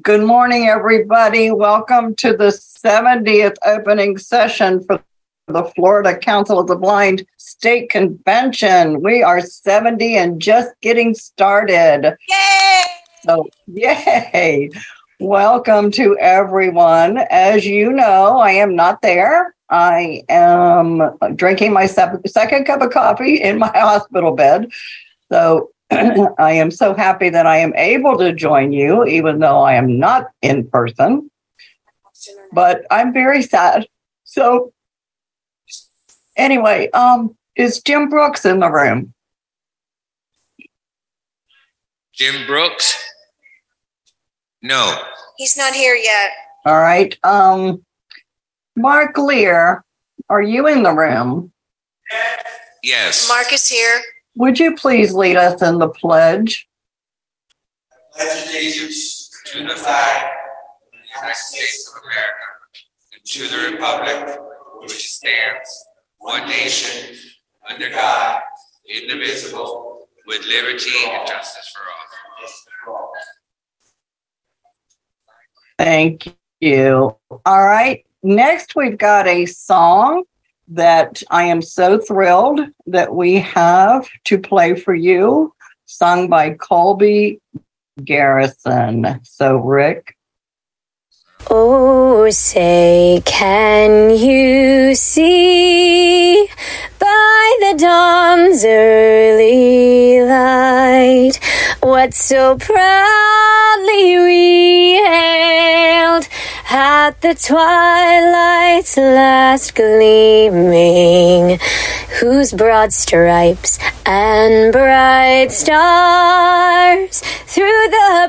Good morning, everybody. Welcome to the 70th opening session for the Florida Council of the Blind State Convention. We are 70 and just getting started. Yay! So, yay! Welcome to everyone. As you know, I am not there. I am drinking my second cup of coffee in my hospital bed. So I am so happy that I am able to join you, even though I am not in person. But I'm very sad. So anyway, is Jim Brooks in the room? Jim Brooks? No. He's not here yet. All right. Mark Lear, are you in the room? Yes. Mark is here. Would you please lead us in the pledge? Pledge allegiance to the flag of the United States of America and to the republic which stands one nation under God, indivisible, with liberty and justice for all. Thank you. All right. Next, we've got a song that I am so thrilled that we have to play for you, sung by Colby Garrison. So, Rick. Oh, say, can you see by the dawn's early light what so proudly we hailed at the twilight's last gleaming, whose broad stripes and bright stars through the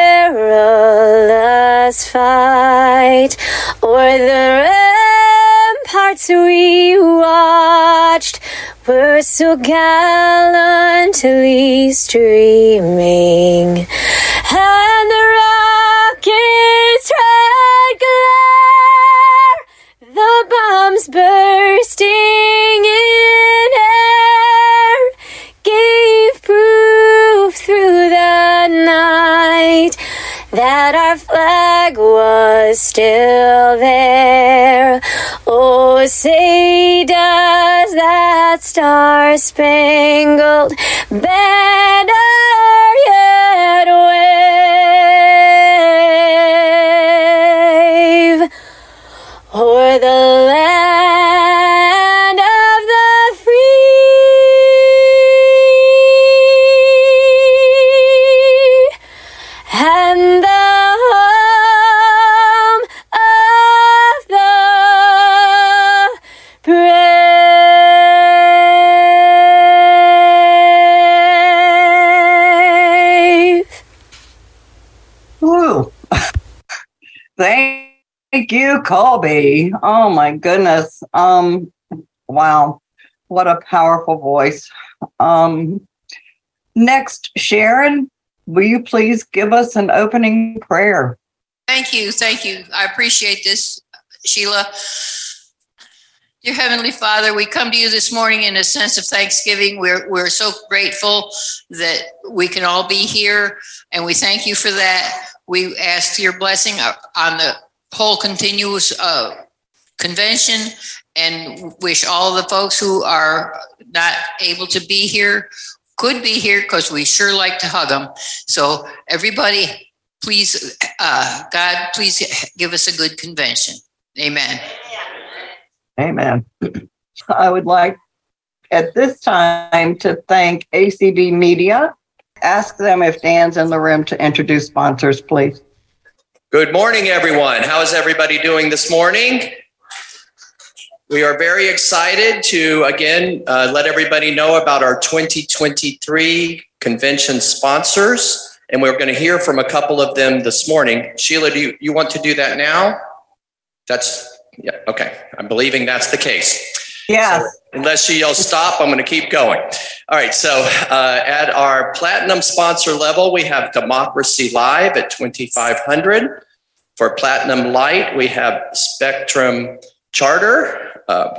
perilous fight o'er the ramparts we watched were so gallantly streaming, and the rocket's red glare, the bombs bursting in air, gave proof through the night that our flag was still there. Oh, say does that star-spangled banner yet wave o'er the land of the free and the home of the brave. Woo. Thank you, Colby. Oh my goodness. Wow. What a powerful voice. Next, Sharon, will you please give us an opening prayer? Thank you. I appreciate this, Sheila. Dear Heavenly Father, we come to you this morning in a sense of thanksgiving. We're so grateful that we can all be here, and we thank you for that. We ask your blessing on the whole continuous convention, and wish all the folks who are not able to be here could be here, because we sure like to hug them. So everybody, please, God, please give us a good convention. Amen. Amen. I would like at this time to thank ACB Media. Ask them if Dan's in the room to introduce sponsors, please. Good morning, everyone. How is everybody doing this morning? We are very excited to, again, let everybody know about our 2023 convention sponsors, and we're going to hear from a couple of them this morning. Sheila, do you want to do that now? Yeah, okay. I'm believing that's the case. Yes. So, unless she yells stop, I'm going to keep going. All right. So at our platinum sponsor level, we have Democracy Live at $2,500. For platinum light, we have Spectrum Charter for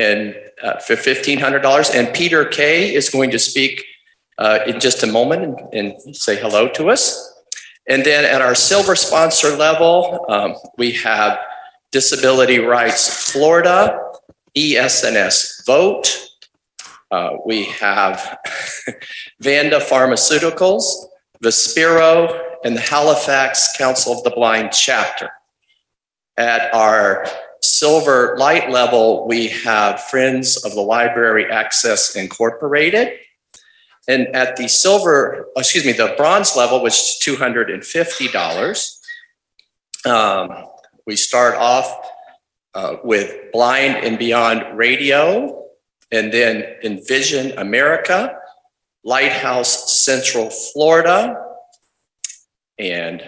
$1,500. And Peter Kay is going to speak in just a moment and say hello to us. And then at our silver sponsor level, we have Disability Rights Florida, ESNS Vote. We have Vanda Pharmaceuticals, Vispero, and the Halifax Council of the Blind chapter. At our silver light level, we have Friends of the Library Access Incorporated. And at the the bronze level, which is $250, we start off with Blind and Beyond Radio, and then Envision America, Lighthouse Central Florida, and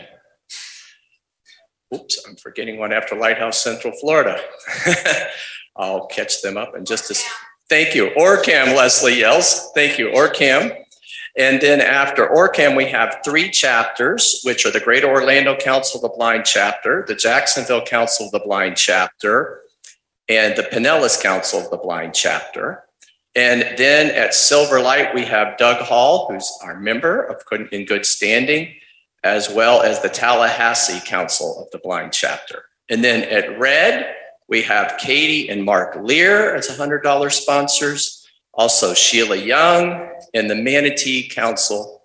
I'm forgetting one after Lighthouse Central Florida. I'll catch them up in just a second. Thank you. OrCam, Leslie yells. Thank you, OrCam. And then after OrCam, we have 3 chapters, which are the Greater Orlando Council of the Blind chapter, the Jacksonville Council of the Blind chapter, and the Pinellas Council of the Blind chapter. And then at Silver Light, we have Doug Hall, who's our member of in good standing, as well as the Tallahassee Council of the Blind chapter. And then at Red, we have Katie and Mark Lear as $100 sponsors, also Sheila Young and the Manatee County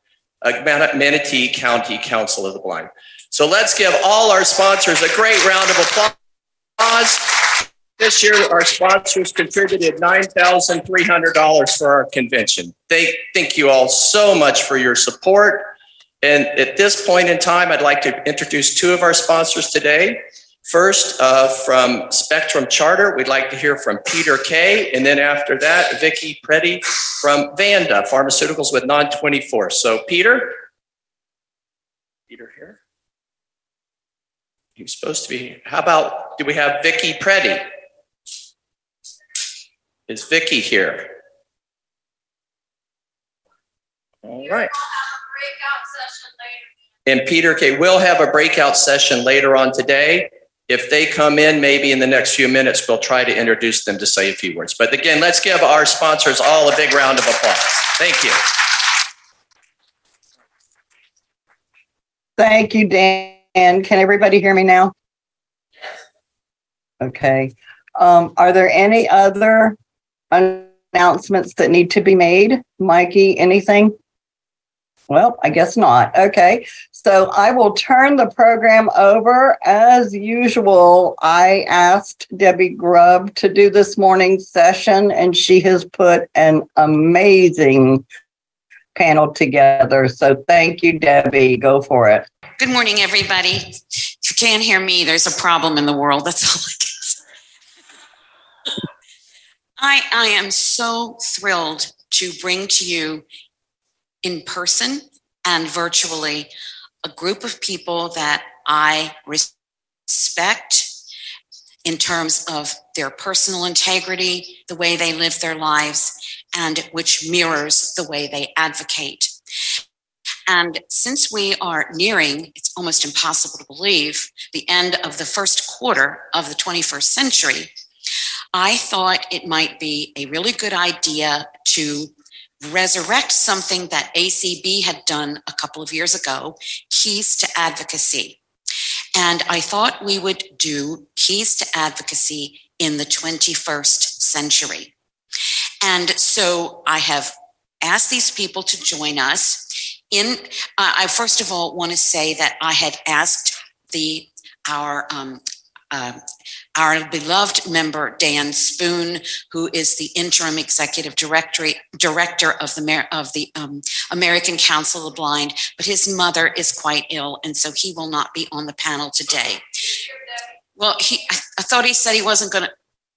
Council of the Blind. So let's give all our sponsors a great round of applause. This year, our sponsors contributed $9,300 for our convention. Thank you all so much for your support. And at this point in time, I'd like to introduce 2 of our sponsors today. First, from Spectrum Charter, we'd like to hear from Peter Kay. And then after that, Vicki Preddy from Vanda Pharmaceuticals with Non-24. So Peter here. He's supposed to be, how about, do we have Vicki Preddy? Is Vicki here? All right. And Peter K. will have a breakout session later on today. If they come in, maybe in the next few minutes, we'll try to introduce them to say a few words. But again, let's give our sponsors all a big round of applause. Thank you. Thank you, Dan. Can everybody hear me now? Okay. Are there any other announcements that need to be made? Mikey, anything? Well, I guess not. Okay. So I will turn the program over. As usual, I asked Debbie Grubb to do this morning's session, and she has put an amazing panel together. So thank you, Debbie. Go for it. Good morning, everybody. If you can't hear me, there's a problem in the world. That's all I can say. I am so thrilled to bring to you in person and virtually a group of people that I respect in terms of their personal integrity, the way they live their lives, and which mirrors the way they advocate. And since we are nearing, it's almost impossible to believe, the end of the first quarter of the 21st century, I thought it might be a really good idea to resurrect something that ACB had done a couple of years ago, Keys to Advocacy. And I thought we would do Keys to Advocacy in the 21st century. And so I have asked these people to join us. I first of all want to say that I had asked our beloved member, Dan Spoon, who is the interim executive director of the American Council of the Blind, but his mother is quite ill, and so he will not be on the panel today. Well, I thought he said he wasn't going to.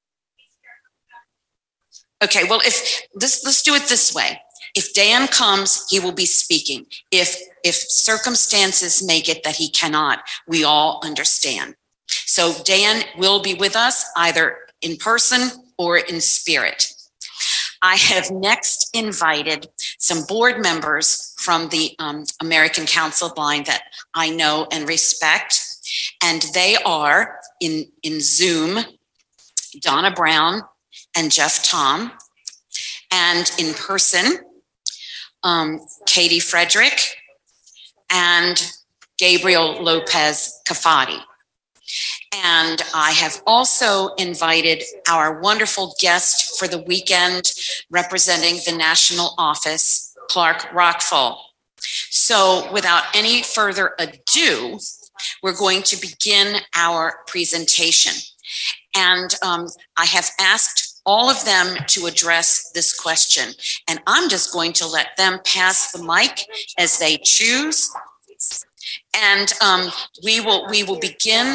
Okay, well, let's do it this way. If Dan comes, he will be speaking. If circumstances make it that he cannot, we all understand. So Dan will be with us either in person or in spirit. I have next invited some board members from the American Council of Blind that I know and respect. And they are in Zoom, Donna Brown and Jeff Tom. And in person, Katie Frederick and Gabriel Lopez Cafati. And I have also invited our wonderful guest for the weekend representing the national office, Clark Rockfall. So without any further ado, we're going to begin our presentation. And I have asked all of them to address this question. And I'm just going to let them pass the mic as they choose. And we will begin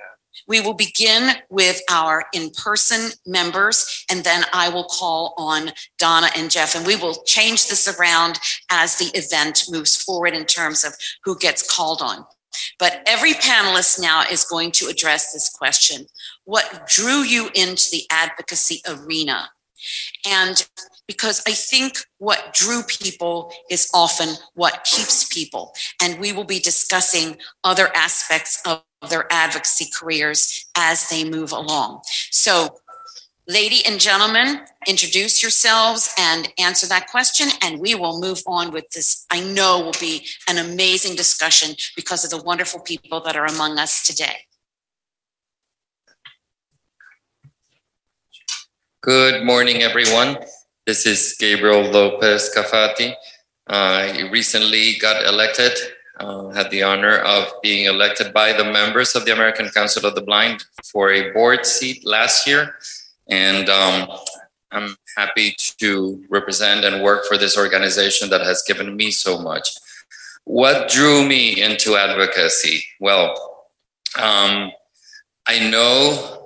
with our in-person members, and then I will call on Donna and Jeff, and we will change this around as the event moves forward in terms of who gets called on. But every panelist now is going to address this question. What drew you into the advocacy arena? And because I think what drew people is often what keeps people. And we will be discussing other aspects of their advocacy careers as they move along. So, lady and gentlemen, introduce yourselves and answer that question, and we will move on with this. I know will be an amazing discussion because of the wonderful people that are among us today. Good morning, everyone. This is Gabriel Lopez Cafati. I recently got elected, had the honor of being elected by the members of the American Council of the Blind for a board seat last year. And I'm happy to represent and work for this organization that has given me so much. What drew me into advocacy? Well, I know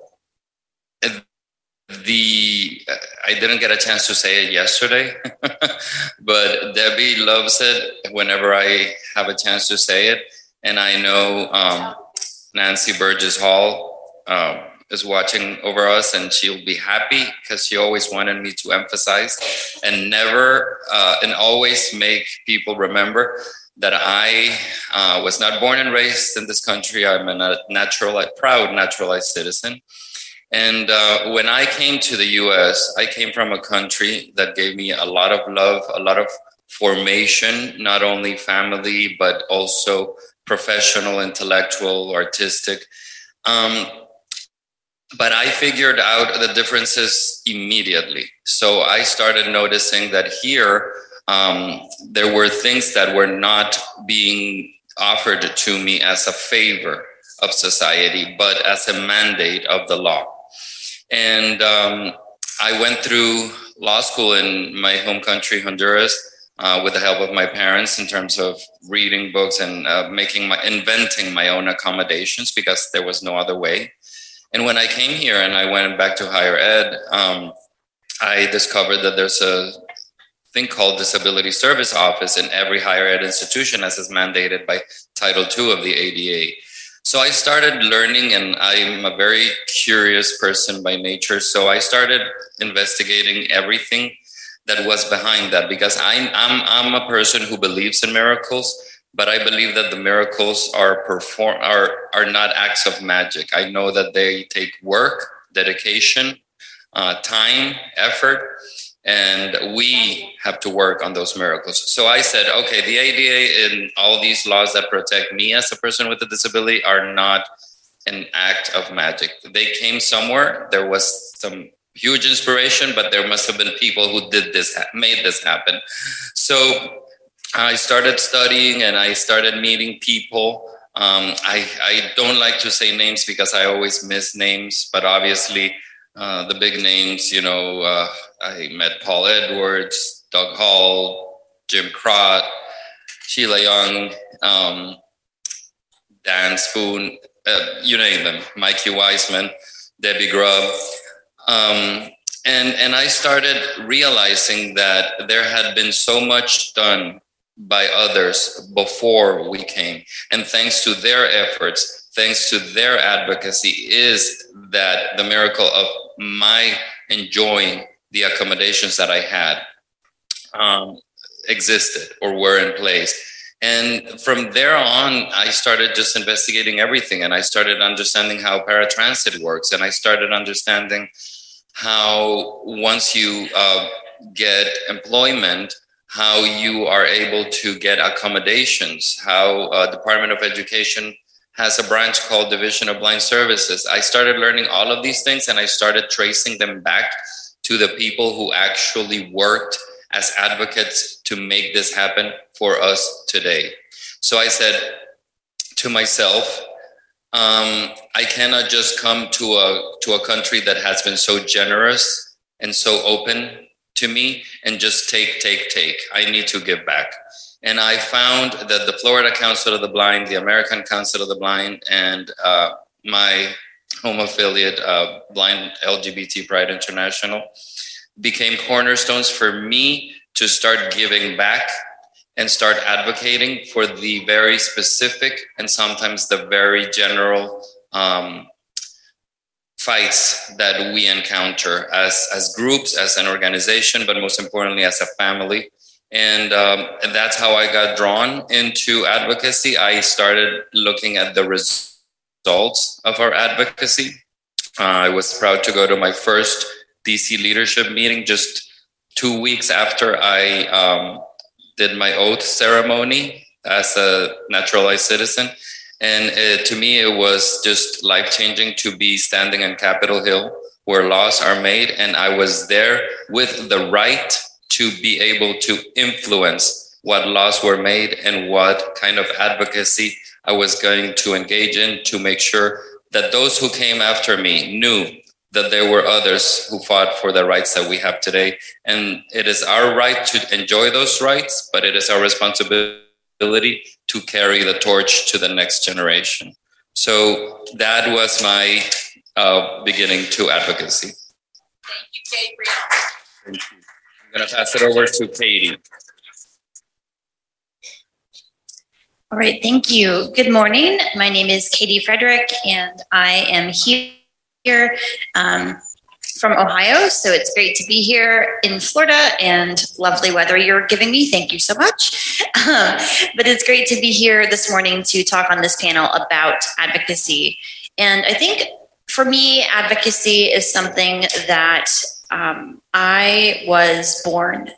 I didn't get a chance to say it yesterday, but Debbie loves it whenever I have a chance to say it. And I know Nancy Burgess Hall is watching over us, and she'll be happy because she always wanted me to emphasize and never and always make people remember that I was not born and raised in this country. I'm a proud naturalized citizen. And when I came to the US, I came from a country that gave me a lot of love, a lot of formation, not only family, but also professional, intellectual, artistic. But I figured out the differences immediately. So I started noticing that here, there were things that were not being offered to me as a favor of society, but as a mandate of the law. And I went through law school in my home country, Honduras, with the help of my parents in terms of reading books and inventing my own accommodations because there was no other way. And when I came here and I went back to higher ed, I discovered that there's a thing called Disability Service Office in every higher ed institution, as is mandated by Title II of the ADA. So I started learning, and I'm a very curious person by nature. So I started investigating everything that was behind that, because I'm a person who believes in miracles, but I believe that the miracles are not acts of magic. I know that they take work, dedication, time, effort, and we have to work on those miracles. So I said, okay, the ADA and all these laws that protect me as a person with a disability are not an act of magic. They came somewhere. There was some huge inspiration, but there must have been people who made this happen. So I started studying and I started meeting people. I don't like to say names because I always miss names, but obviously the big names, I met Paul Edwards, Doug Hall, Jim Crott, Sheila Young, Dan Spoon, you name them, Mikey Wiseman, Debbie Grubb. And I started realizing that there had been so much done by others before we came. And thanks to their efforts, thanks to their advocacy, is that the miracle of my enjoying the accommodations that I had existed or were in place. And from there on, I started just investigating everything. And I started understanding how paratransit works. And I started understanding how once you get employment, how you are able to get accommodations, how Department of Education has a branch called Division of Blind Services. I started learning all of these things, and I started tracing them back to the people who actually worked as advocates to make this happen for us today. So I said to myself, I cannot just come to a country that has been so generous and so open to me and just take. I need to give back. And I found that the Florida Council of the Blind, the American Council of the Blind, and my home affiliate, Blind LGBT Pride International, became cornerstones for me to start giving back and start advocating for the very specific and sometimes the very general fights that we encounter as groups, as an organization, but most importantly as a family. And that's how I got drawn into advocacy. I started looking at the results of our advocacy. I was proud to go to my first DC leadership meeting just 2 weeks after I did my oath ceremony as a naturalized citizen. And to me, it was just life-changing to be standing on Capitol Hill where laws are made. And I was there with the right to be able to influence what laws were made and what kind of advocacy I was going to engage in to make sure that those who came after me knew that there were others who fought for the rights that we have today. And it is our right to enjoy those rights, but it is our responsibility to carry the torch to the next generation. So that was my beginning to advocacy. Thank you, Gabriel. Thank you. I'm going to pass it over to Katie. All right, thank you. Good morning. My name is Katie Frederick, and I am here from Ohio. So it's great to be here in Florida and lovely weather you're giving me. Thank you so much. But it's great to be here this morning to talk on this panel about advocacy. And I think for me, advocacy is something that I was born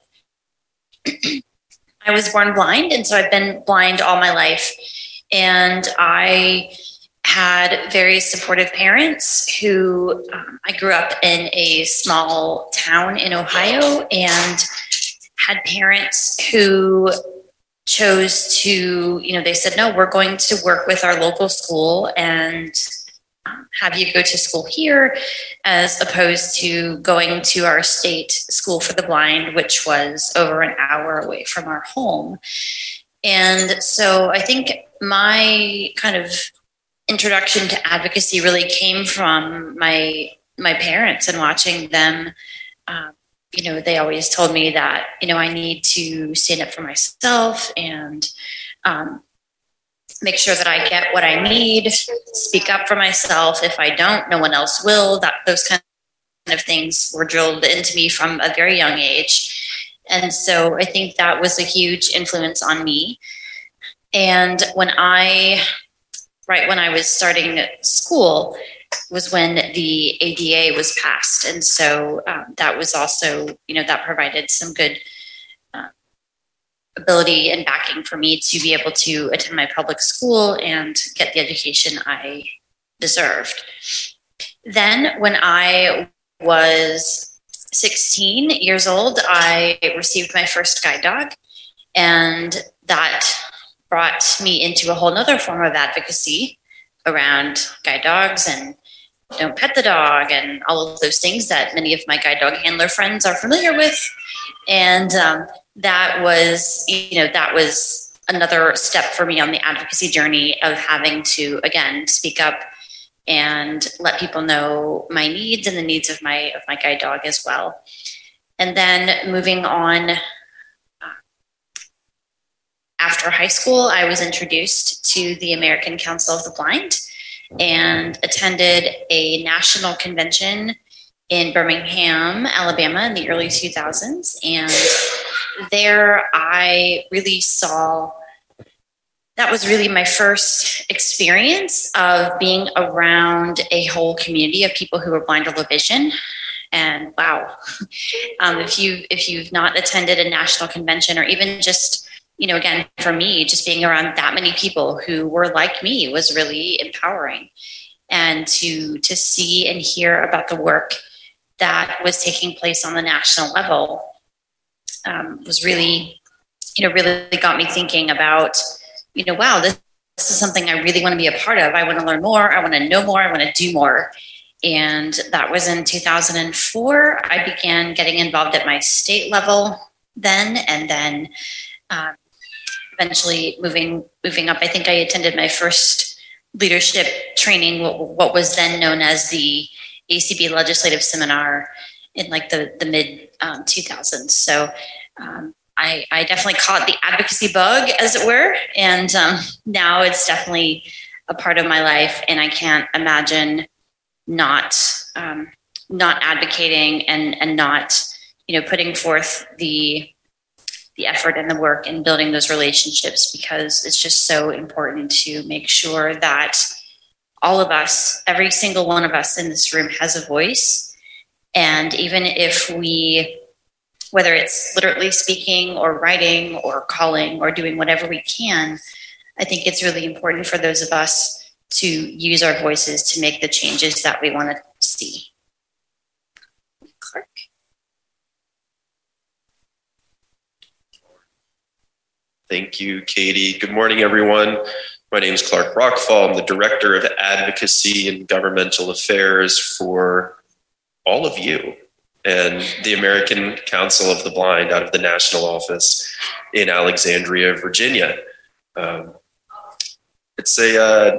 blind, and so I've been blind all my life. And I had very supportive parents who I grew up in a small town in Ohio and had parents who chose to, they said, no, we're going to work with our local school and have you go to school here as opposed to going to our state school for the blind, which was over an hour away from our home. And so I think my kind of introduction to advocacy really came from my parents and watching them. They always told me that, I need to stand up for myself and make sure that I get what I need, speak up for myself. If I don't, no one else will. Those kind of things were drilled into me from a very young age. And so I think that was a huge influence on me. And right when I was starting school was when the ADA was passed. And so that was also, that provided some good ability and backing for me to be able to attend my public school and get the education I deserved. Then when I was 16 years old, I received my first guide dog, and that brought me into a whole nother form of advocacy around guide dogs and don't pet the dog and all of those things that many of my guide dog handler friends are familiar with. And that was another step for me on the advocacy journey of having to, again, speak up and let people know my needs and the needs of my guide dog as well. And then moving on, after high school, I was introduced to the American Council of the Blind and attended a national convention in Birmingham, Alabama in the early 2000s. And there I really saw, that was really my first experience of being around a whole community of people who were blind or low vision. And wow, if you've not attended a national convention, or even just, again, for me, just being around that many people who were like me was really empowering. And to see and hear about the work that was taking place on the national level was really got me thinking about, wow, this is something I really want to be a part of. I want to learn more. I want to know more. I want to do more. And that was in 2004. I began getting involved at my state level then, and then eventually moving up. I think I attended my first leadership training, what was then known as the ACB Legislative Seminar, in like the mid 2000s. So I definitely call it the advocacy bug, as it were. And now it's definitely a part of my life, and I can't imagine not advocating and not, putting forth the effort and the work in building those relationships, because it's just so important to make sure that all of us, every single one of us in this room, has a voice. And even if whether it's literally speaking or writing or calling or doing whatever we can, I think it's really important for those of us to use our voices to make the changes that we want to see. Clark. Thank you, Katie. Good morning, everyone. My name is Clark Rockfall. I'm the Director of Advocacy and Governmental Affairs for all of you and the American Council of the Blind out of the national office in Alexandria, Virginia. It's a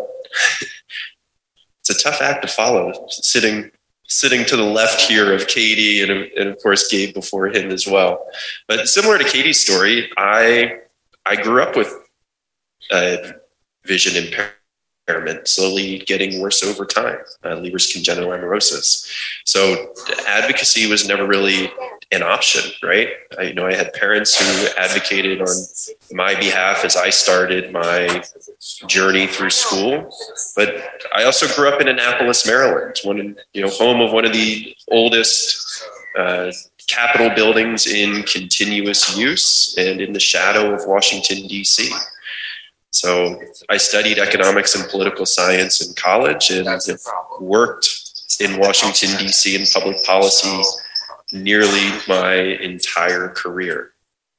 tough act to follow, sitting to the left here of Katie and of course Gabe before him as well. But similar to Katie's story, I grew up with vision impairment, slowly getting worse over time, Leber's congenital amaurosis. So advocacy was never really an option, right? I had parents who advocated on my behalf as I started my journey through school. But I also grew up in Annapolis, Maryland, home of one of the oldest Capitol buildings in continuous use and in the shadow of Washington, D.C. So I studied economics and political science in college and have worked in Washington, D.C. in public policy nearly my entire career.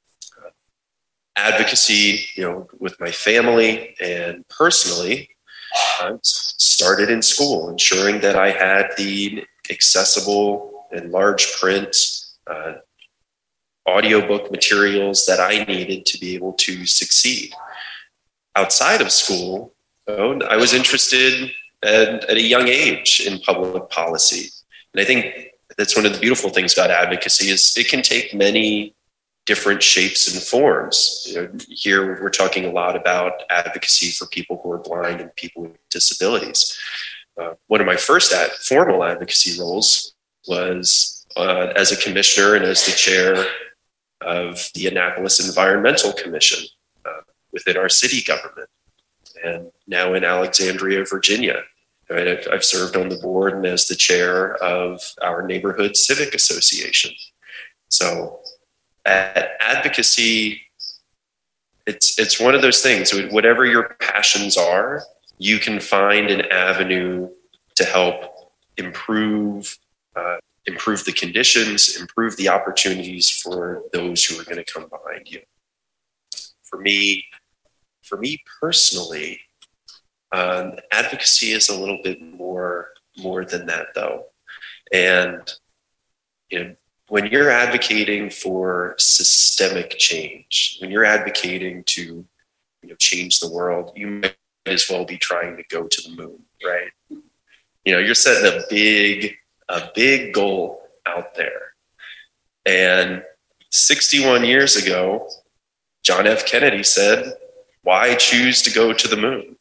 Advocacy, with my family and personally, started in school, ensuring that I had the accessible and large print audiobook materials that I needed to be able to succeed. Outside of school, I was interested at a young age in public policy. And I think that's one of the beautiful things about advocacy is it can take many different shapes and forms. Here we're talking a lot about advocacy for people who are blind and people with disabilities. One of my first formal advocacy roles was as a commissioner and as the chair of the Annapolis Environmental Commission within our city government, and now in Alexandria, Virginia. I've served on the board and as the chair of our neighborhood civic association. So advocacy, it's one of those things, whatever your passions are, you can find an avenue to help improve the conditions, improve the opportunities for those who are going to come behind you. For me personally, advocacy is a little bit more than that, though. And when you're advocating for systemic change, when you're advocating to change the world, you might as well be trying to go to the moon, right? You're setting a big goal out there. And 61 years ago, John F. Kennedy said, "Why choose to go to the moon?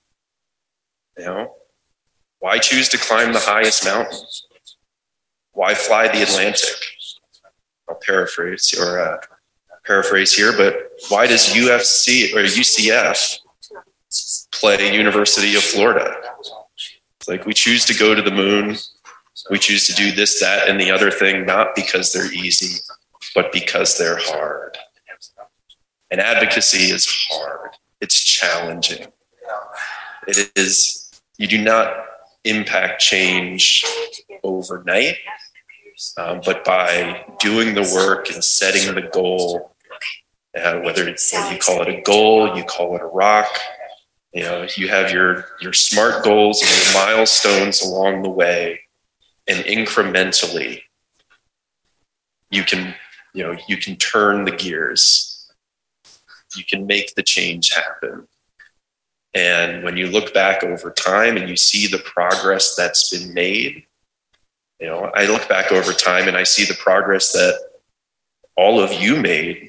Why choose to climb the highest mountain? Why fly the Atlantic?" I'll paraphrase here, but why does UFC or UCF play University of Florida? It's like we choose to go to the moon We choose to do this, that, and the other thing, not because they're easy, but because they're hard. And advocacy is hard. It's challenging. It is, you do not impact change overnight, but by doing the work and setting the goal, whether you call it a goal, you call it a rock, you have your SMART goals and your milestones along the way, and incrementally you can turn the gears. You can make the change happen. And when you look back over time and you see the progress that's been made, I look back over time and I see the progress that all of you made,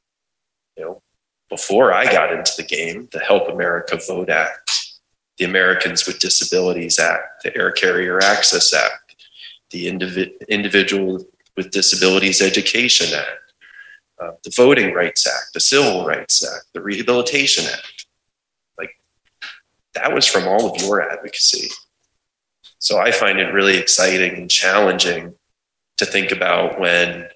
before I got into the game, the Help America Vote Act, the Americans with Disabilities Act, the Air Carrier Access Act, the Individual with Disabilities Education Act, the Voting Rights Act, the Civil Rights Act, the Rehabilitation Act. That was from all of your advocacy. So I find it really exciting and challenging to think about when,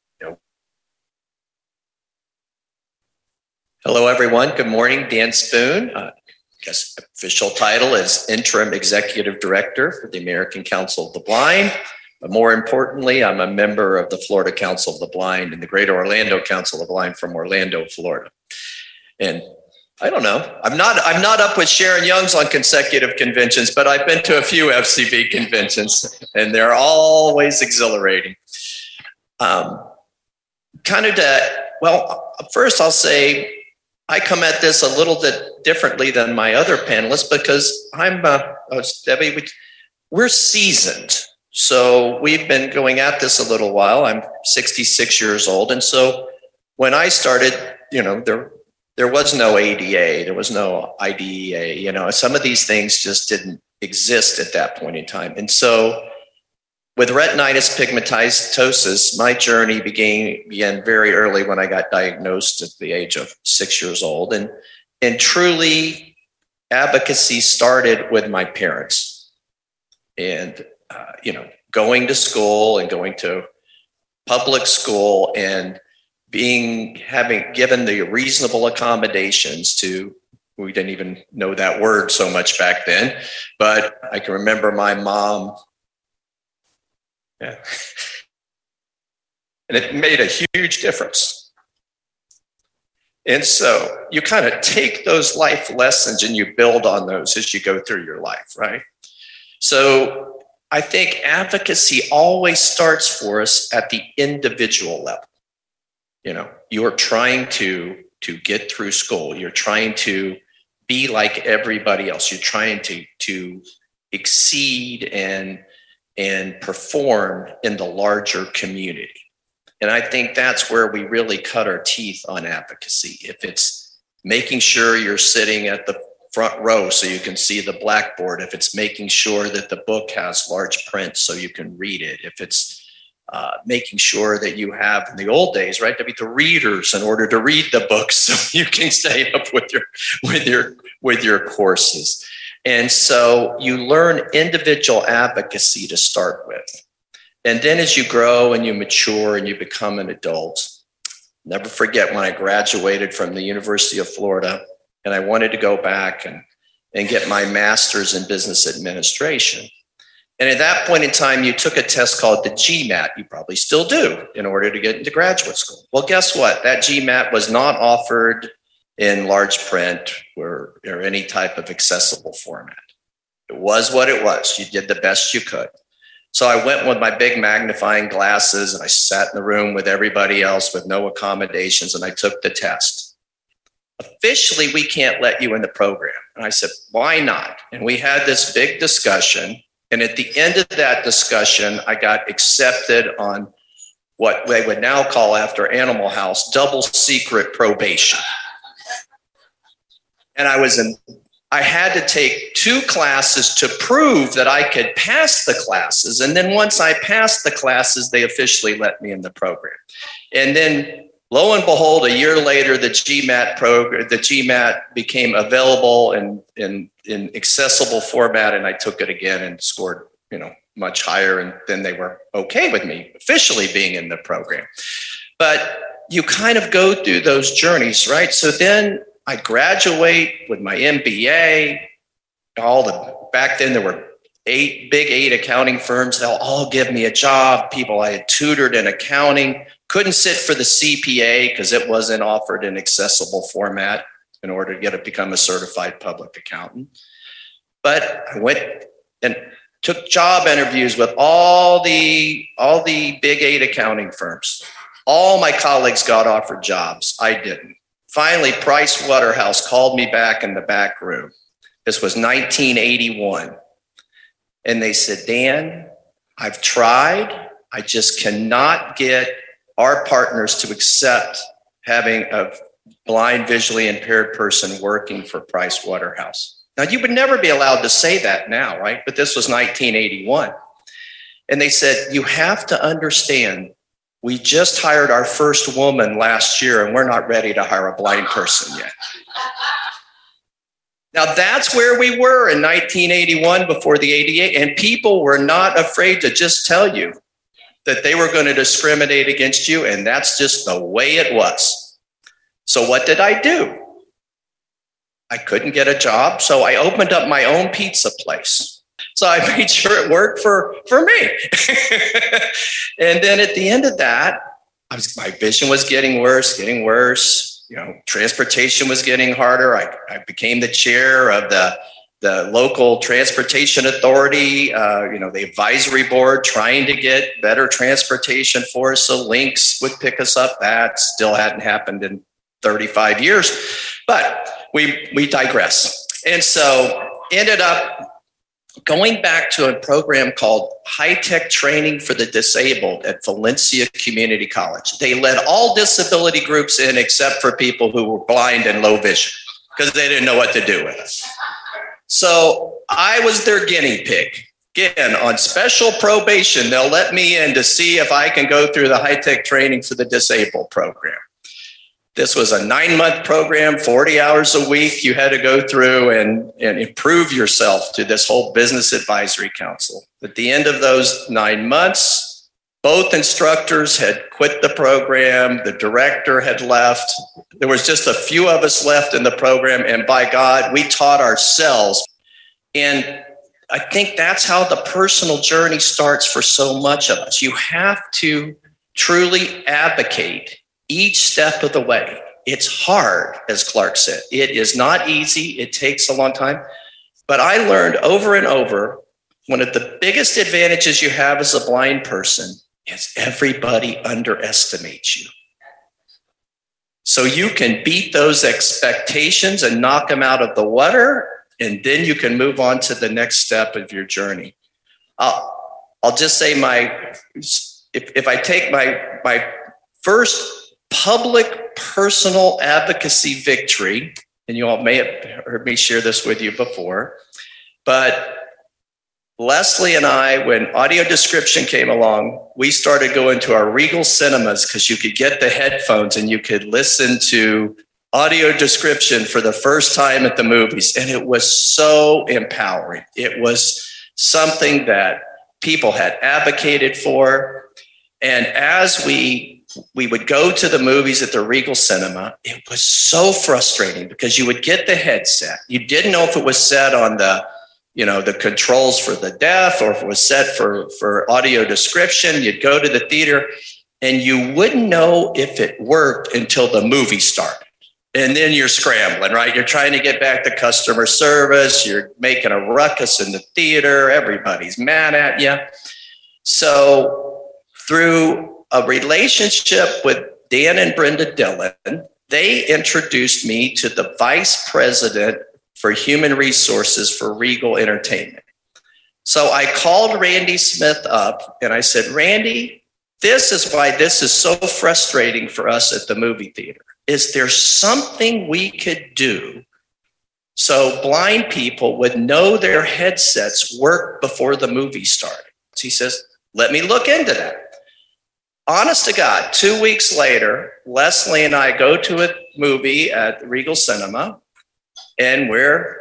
Hello, everyone. Good morning. Dan Spoon. I guess official title is Interim Executive Director for the American Council of the Blind. But more importantly, I'm a member of the Florida Council of the Blind and the Greater Orlando Council of the Blind from Orlando, Florida. And I don't know. I'm not up with Sharon Young's on consecutive conventions, but I've been to a few FCB conventions, and they're always exhilarating. First I'll say I come at this a little bit differently than my other panelists because we're seasoned. So we've been going at this a little while. I'm 66 years old. And so when I started, there was no ADA, there was no IDEA, some of these things just didn't exist at that point in time. And so with retinitis pigmentosus, my journey began very early when I got diagnosed at the age of 6 years old. And truly, advocacy started with my parents. And, going to school and going to public school and having given the reasonable accommodations to, we didn't even know that word so much back then, but I can remember my mom. Yeah. And it made a huge difference. And so you kind of take those life lessons and you build on those as you go through your life, right? So I think advocacy always starts for us at the individual level. You're trying to get through school. You're trying to be like everybody else. You're trying to exceed and perform in the larger community. And I think that's where we really cut our teeth on advocacy. If it's making sure you're sitting at the front row so you can see the blackboard, if it's making sure that the book has large print so you can read it, if it's making sure that you have, in the old days, right, to be the readers in order to read the books so you can stay up with your courses. And so you learn individual advocacy to start with. And then as you grow and you mature and you become an adult, never forget when I graduated from the University of Florida and I wanted to go back and get my master's in business administration. And at that point in time, you took a test called the GMAT. You probably still do in order to get into graduate school. Well, guess what? That GMAT was not offered in large print or any type of accessible format. It was what it was. You did the best you could. So I went with my big magnifying glasses and I sat in the room with everybody else with no accommodations and I took the test. Officially, we can't let you in the program. And I said, why not? And we had this big discussion. And at the end of that discussion, I got accepted on what they would now call, after Animal House, double secret probation. And I had to take 2 classes to prove that I could pass the classes. And then once I passed the classes, they officially let me in the program. And then lo and behold, a year later, the GMAT became available in accessible format. And I took it again and scored, much higher, and then they were okay with me officially being in the program. But you kind of go through those journeys, right? So then I graduate with my MBA. Back then there were big eight accounting firms. They'll all give me a job. People I had tutored in accounting. Couldn't sit for the CPA because it wasn't offered in accessible format in order to become a certified public accountant. But I went and took job interviews with all the big eight accounting firms. All my colleagues got offered jobs. I didn't. Finally, Price Waterhouse called me back in the back room. This was 1981. And they said, Dan, I've tried. I just cannot get our partners to accept having a blind, visually impaired person working for Price Waterhouse. Now, you would never be allowed to say that now, right? But this was 1981. And they said, you have to understand, we just hired our first woman last year, and we're not ready to hire a blind person yet. Now, that's where we were in 1981 before the ADA, and people were not afraid to just tell you that they were going to discriminate against you, and that's just the way it was. So what did I do? I couldn't get a job, so I opened up my own pizza place. So I made sure it worked for me. And then at the end of that, my vision was getting worse. Transportation was getting harder. I became the chair of the local transportation authority, the advisory board, trying to get better transportation for us. So Lynx would pick us up. That still hadn't happened in 35 years, but we digress. And so ended up going back to a program called High-Tech Training for the Disabled at Valencia Community College. They let all disability groups in except for people who were blind and low vision because they didn't know what to do with us. So I was their guinea pig. Again, on special probation, they'll let me in to see if I can go through the High-Tech Training for the Disabled program. This was a 9-month program, 40 hours a week. You had to go through and improve yourself to this whole business advisory council. At the end of those 9 months, both instructors had quit the program. The director had left. There was just a few of us left in the program. And by God, we taught ourselves. And I think that's how the personal journey starts for so much of us. You have to truly advocate each step of the way. It's hard, as Clark said. It is not easy. It takes a long time. But I learned over and over, one of the biggest advantages you have as a blind person is everybody underestimates you. So you can beat those expectations and knock them out of the water, and then you can move on to the next step of your journey. I'll just say if I take my first public personal advocacy victory, and you all may have heard me share this with you before, but Leslie and I, when audio description came along, we started going to our Regal cinemas because you could get the headphones and you could listen to audio description for the first time at the movies. And it was so empowering. It was something that people had advocated for. And as we would go to the movies at the Regal Cinema, it was so frustrating because you would get the headset. You didn't know if it was set on the controls for the deaf or if it was set for audio description. You'd go to the theater and you wouldn't know if it worked until the movie started. And then you're scrambling, right? You're trying to get back to customer service. You're making a ruckus in the theater. Everybody's mad at you. So through a relationship with Dan and Brenda Dillon, they introduced me to the vice president for human resources for Regal Entertainment. So I called Randy Smith up and I said, Randy, this is why this is so frustrating for us at the movie theater. Is there something we could do so blind people would know their headsets work before the movie started? He says, let me look into that. Honest to God, 2 weeks later, Leslie and I go to a movie at the Regal Cinema, and we're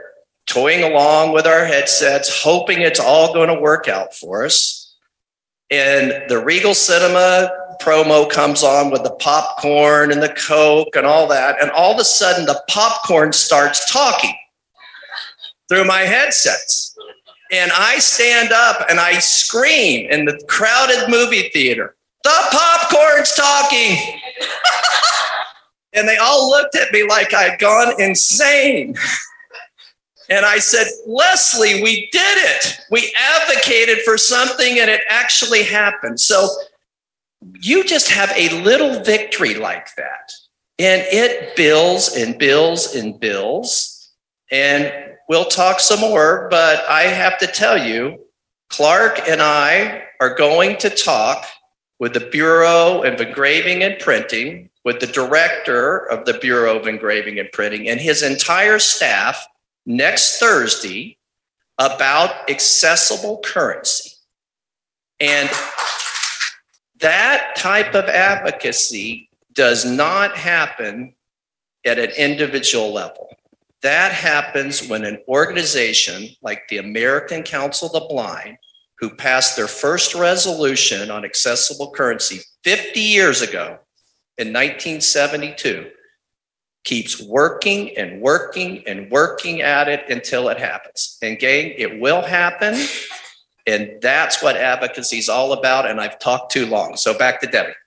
toying along with our headsets, hoping it's all going to work out for us. And the Regal Cinema promo comes on with the popcorn and the Coke and all that. And all of a sudden, the popcorn starts talking through my headsets. And I stand up and I scream in the crowded movie theater, "The popcorn's talking!" And they all looked at me like I'd gone insane. And I said, "Leslie, we did it. We advocated for something and it actually happened." So you just have a little victory like that, and it builds and builds and builds. And we'll talk some more, but I have to tell you, Clark and I are going to talk with the Bureau of Engraving and Printing, with the director of the Bureau of Engraving and Printing and his entire staff next Thursday about accessible currency. And that type of advocacy does not happen at an individual level. That happens when an organization like the American Council of the Blind, who passed their first resolution on accessible currency 50 years ago in 1972, keeps working and working and working at it until it happens. And gang, it will happen. And that's what advocacy is all about. And I've talked too long. So back to Debbie.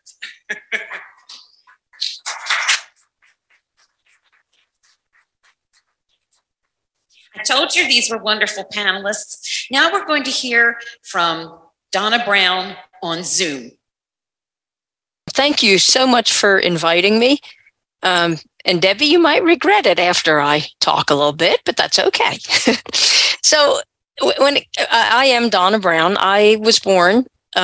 I told you these were wonderful panelists. Now we're going to hear from Donna Brown on Zoom. Thank you so much for inviting me. And Debbie, you might regret it after I talk a little bit, but that's okay. So I am Donna Brown. I was born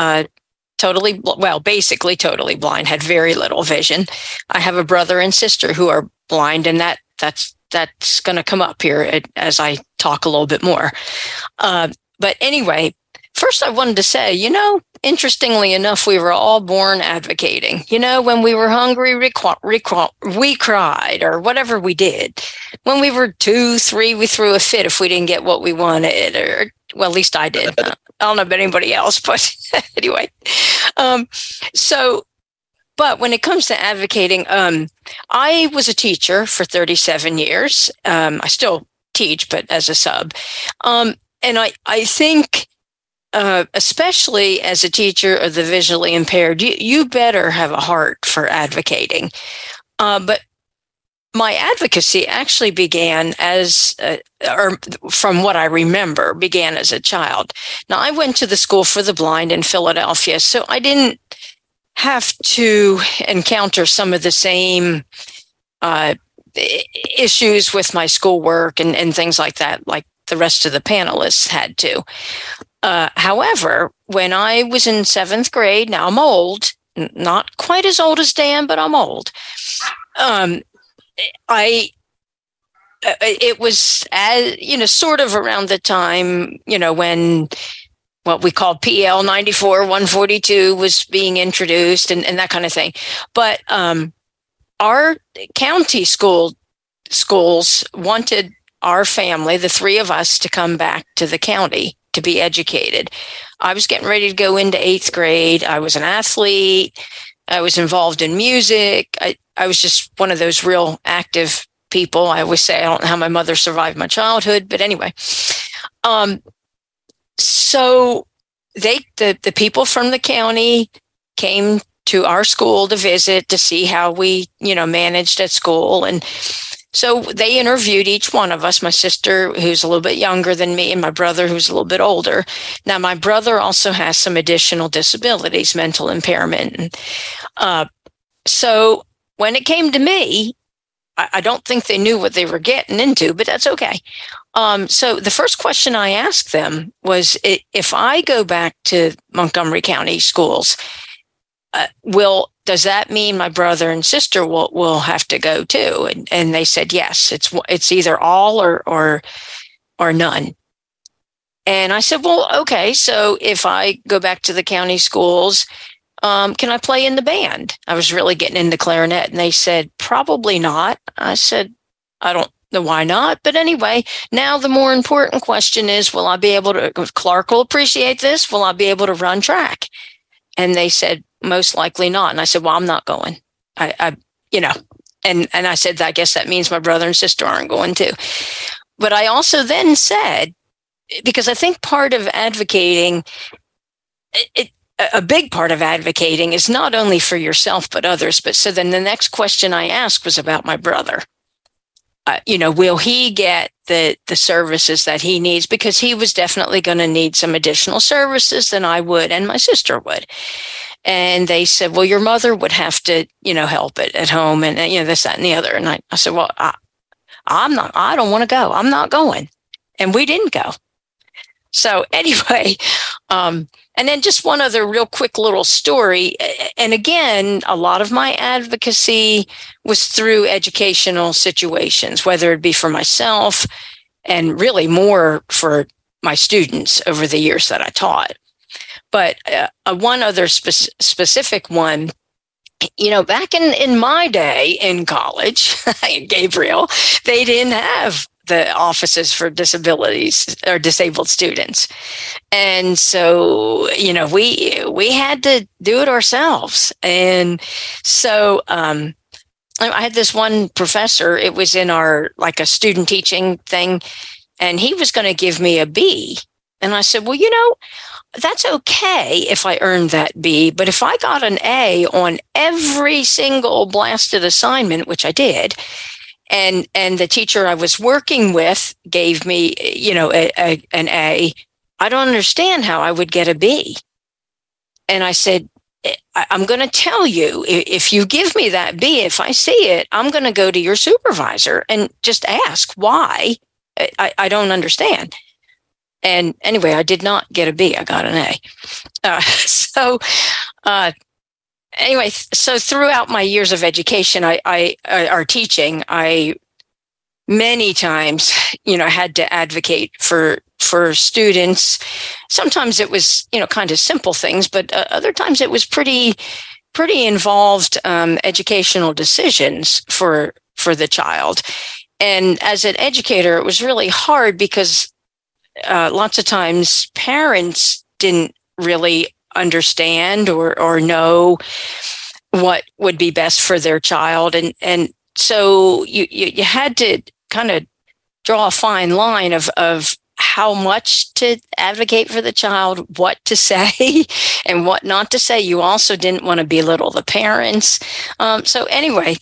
basically totally blind, had very little vision. I have a brother and sister who are blind, and that's going to come up here as I talk a little bit more. But anyway, first I wanted to say, interestingly enough, we were all born advocating. When we were hungry, we cried, or whatever we did. When we were 2, 3, we threw a fit if we didn't get what we wanted, or well, at least I did. I don't know about anybody else, but anyway. But when it comes to advocating, I was a teacher for 37 years. I still teach, but as a sub. And I think, especially as a teacher of the visually impaired, you better have a heart for advocating. But my advocacy actually began or from what I remember, began as a child. Now, I went to the School for the Blind in Philadelphia, so I didn't have to encounter some of the same issues with my schoolwork and things like that, like the rest of the panelists had to. However, when I was in 7th grade, now I'm old, not quite as old as Dan, but I'm old. It was sort of around the time, when what we call PL 94, 142 was being introduced and that kind of thing. But our county schools wanted our family, the 3 of us, to come back to the county to be educated. I was getting ready to go into 8th grade. I was an athlete. I was involved in music. I was just one of those real active people. I always say I don't know how my mother survived my childhood, but anyway. So the people from the county came to our school to visit, to see how we, managed at school. And so they interviewed each one of us, my sister, who's a little bit younger than me, and my brother, who's a little bit older. Now, my brother also has some additional disabilities, mental impairment. So when it came to me, I don't think they knew what they were getting into, but that's okay. So the first question I asked them was, if I go back to Montgomery County schools, does that mean my brother and sister will have to go too? And they said, yes, it's either all or none. And I said, well, okay, so if I go back to the county schools, can I play in the band? I was really getting into clarinet, and they said, probably not. I said, I don't the why not. But anyway, now the more important question is, will I be able to, Clark will appreciate this, will I be able to run track? And they said, most likely not. And I said, well, I'm not going. And I said, I guess that means my brother and sister aren't going to. But I also then said, because I think part of advocating, a big part of advocating is not only for yourself, but others. But so then the next question I asked was about my brother. Will he get the services that he needs? Because he was definitely going to need some additional services than I would and my sister would. And they said, well, your mother would have to, help it at home and, this, that, and the other. And I said, well, I don't want to go. I'm not going. And we didn't go. So anyway, and then just one other real quick little story. And again, a lot of my advocacy was through educational situations, whether it be for myself and really more for my students over the years that I taught. But one other specific one, back in my day in college, Gabriel, they didn't have the offices for disabilities or disabled students. And so, we had to do it ourselves. And so I had this one professor, it was in our, like a student teaching thing, and he was going to give me a B. And I said, well, that's okay if I earned that B, but if I got an A on every single blasted assignment, which I did, and the teacher I was working with gave me, an A, I don't understand how I would get a B. And I said, I'm going to tell you, if you give me that B, if I see it, I'm going to go to your supervisor and just ask why. I don't understand. And anyway, I did not get a B. I got an A. So throughout my years of education, or teaching, I many times, had to advocate for students. Sometimes it was, kind of simple things, but other times it was pretty involved educational decisions for the child. And as an educator, it was really hard because lots of times parents didn't really understand or know what would be best for their child. And so you had to kind of draw a fine line of how much to advocate for the child, what to say and what not to say. You also didn't want to belittle the parents. So anyway,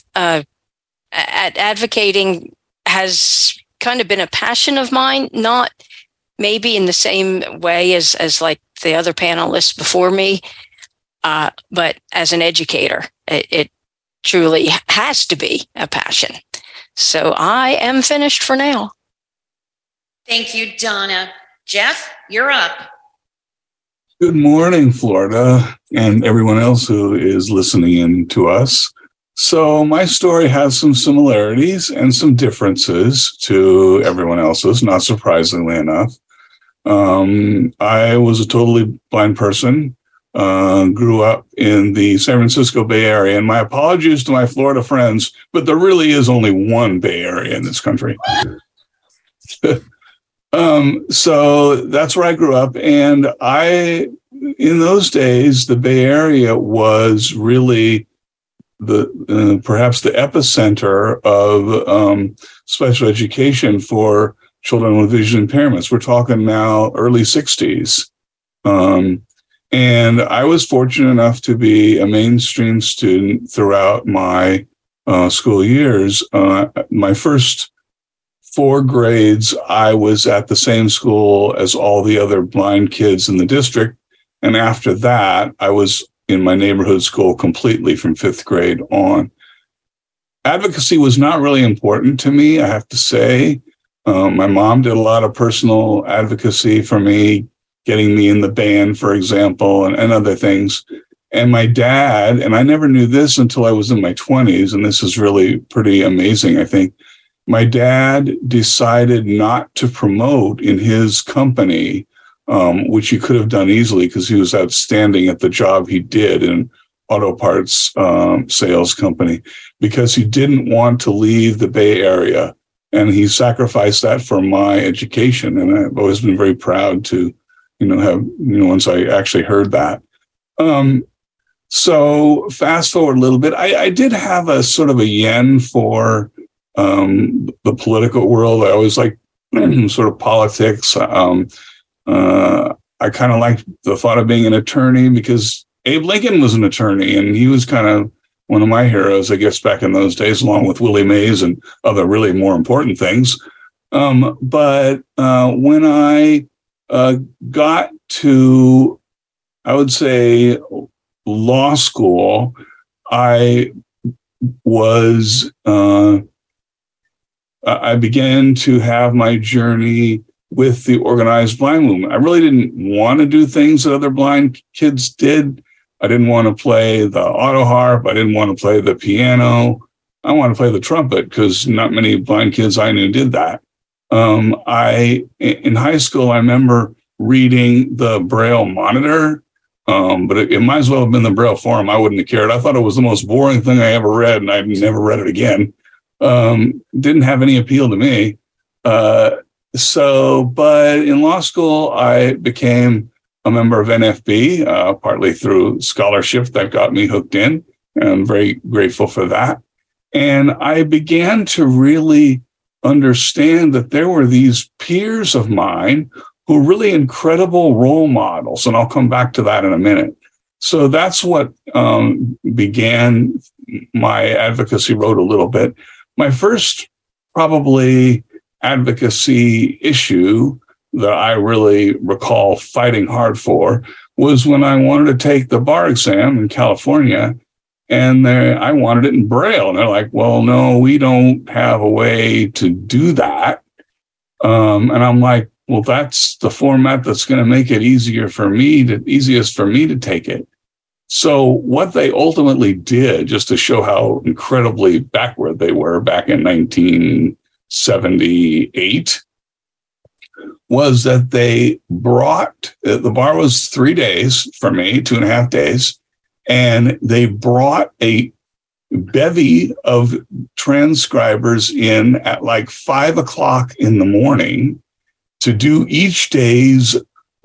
advocating has kind of been a passion of mine, not maybe in the same way as like the other panelists before me, but as an educator, it truly has to be a passion. So I am finished for now. Thank you, Donna. Jeff, you're up. Good morning, Florida, and everyone else who is listening in to us. So my story has some similarities and some differences to everyone else's, not surprisingly enough. I was a totally blind person, grew up in the San Francisco Bay Area, and my apologies to my Florida friends, but there really is only one Bay Area in this country. So that's where I grew up. And in those days, the Bay Area was really perhaps the epicenter of special education for children with vision impairments. We're talking now early 60s. And I was fortunate enough to be a mainstream student throughout my school years. My first 4 grades, I was at the same school as all the other blind kids in the district. And after that, I was in my neighborhood school completely from 5th grade on. Advocacy was not really important to me, I have to say. My mom did a lot of personal advocacy for me, getting me in the band, for example, and other things. And my dad, and I never knew this until I was in my 20s, and this is really pretty amazing, I think. My dad decided not to promote in his company, which he could have done easily because he was outstanding at the job he did in auto parts sales company, because he didn't want to leave the Bay Area and he sacrificed that for my education. And I've always been very proud to, once I actually heard that. So fast forward a little bit, I did have a sort of a yen for the political world. I always liked sort of politics. I kind of liked the thought of being an attorney because Abe Lincoln was an attorney, and he was kind of one of my heroes, I guess, back in those days, along with Willie Mays and other really more important things. But when I got to, I would say, law school, I began to have my journey with the organized blind movement. I really didn't want to do things that other blind kids did. I didn't want to play the auto harp. I didn't want to play the piano. I wanted to play the trumpet because not many blind kids I knew did that. In high school, I remember reading the Braille Monitor, but it might as well have been the Braille Forum. I wouldn't have cared. I thought it was the most boring thing I ever read, and I've never read it again. Didn't have any appeal to me. But in law school, I became a member of NFB, partly through scholarship that got me hooked in, and I'm very grateful for that. And I began to really understand that there were these peers of mine who were really incredible role models, and I'll come back to that in a minute. So that's what began my advocacy road a little bit. My first probably advocacy issue that I really recall fighting hard for was when I wanted to take the bar exam in California, and I wanted it in Braille. And they're like, well, no, we don't have a way to do that. And I'm like, well, that's the format that's going to make it easiest for me to take it. So what they ultimately did, just to show how incredibly backward they were back in 1978, was that they brought, the bar was 3 days for me, 2.5 days, and they brought a bevy of transcribers in at like 5 o'clock in the morning to do each day's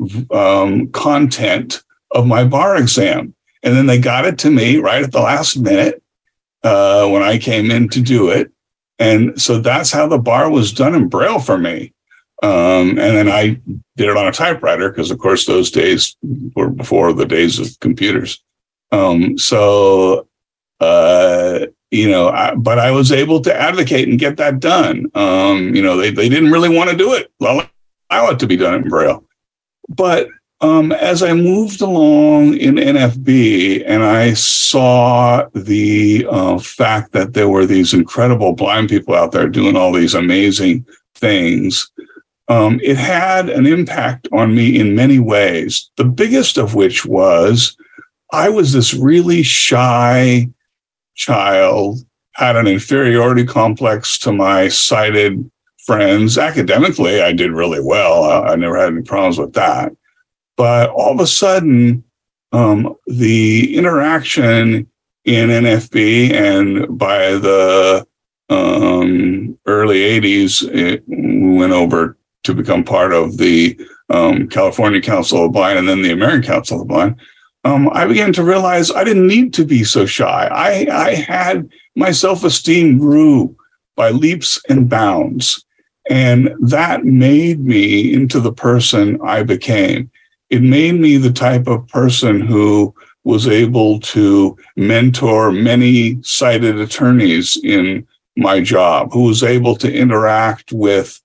content of my bar exam. And then they got it to me right at the last minute when I came in to do it. And so that's how the bar was done in Braille for me. And then I did it on a typewriter because, of course, those days were before the days of computers. But I was able to advocate and get that done. They didn't really want to do it. Well, I want it to be done in Braille. But as I moved along in NFB and I saw the fact that there were these incredible blind people out there doing all these amazing things, it had an impact on me in many ways. The biggest of which was I was this really shy child, had an inferiority complex to my sighted friends. Academically, I did really well. I never had any problems with that. But all of a sudden, the interaction in NFB and by the early 80s, we went over to become part of the California Council of the Blind and then the American Council of the Blind. I began to realize I didn't need to be so shy. I had my self-esteem grew by leaps and bounds. And that made me into the person I became. It made me the type of person who was able to mentor many sighted attorneys in my job, who was able to interact with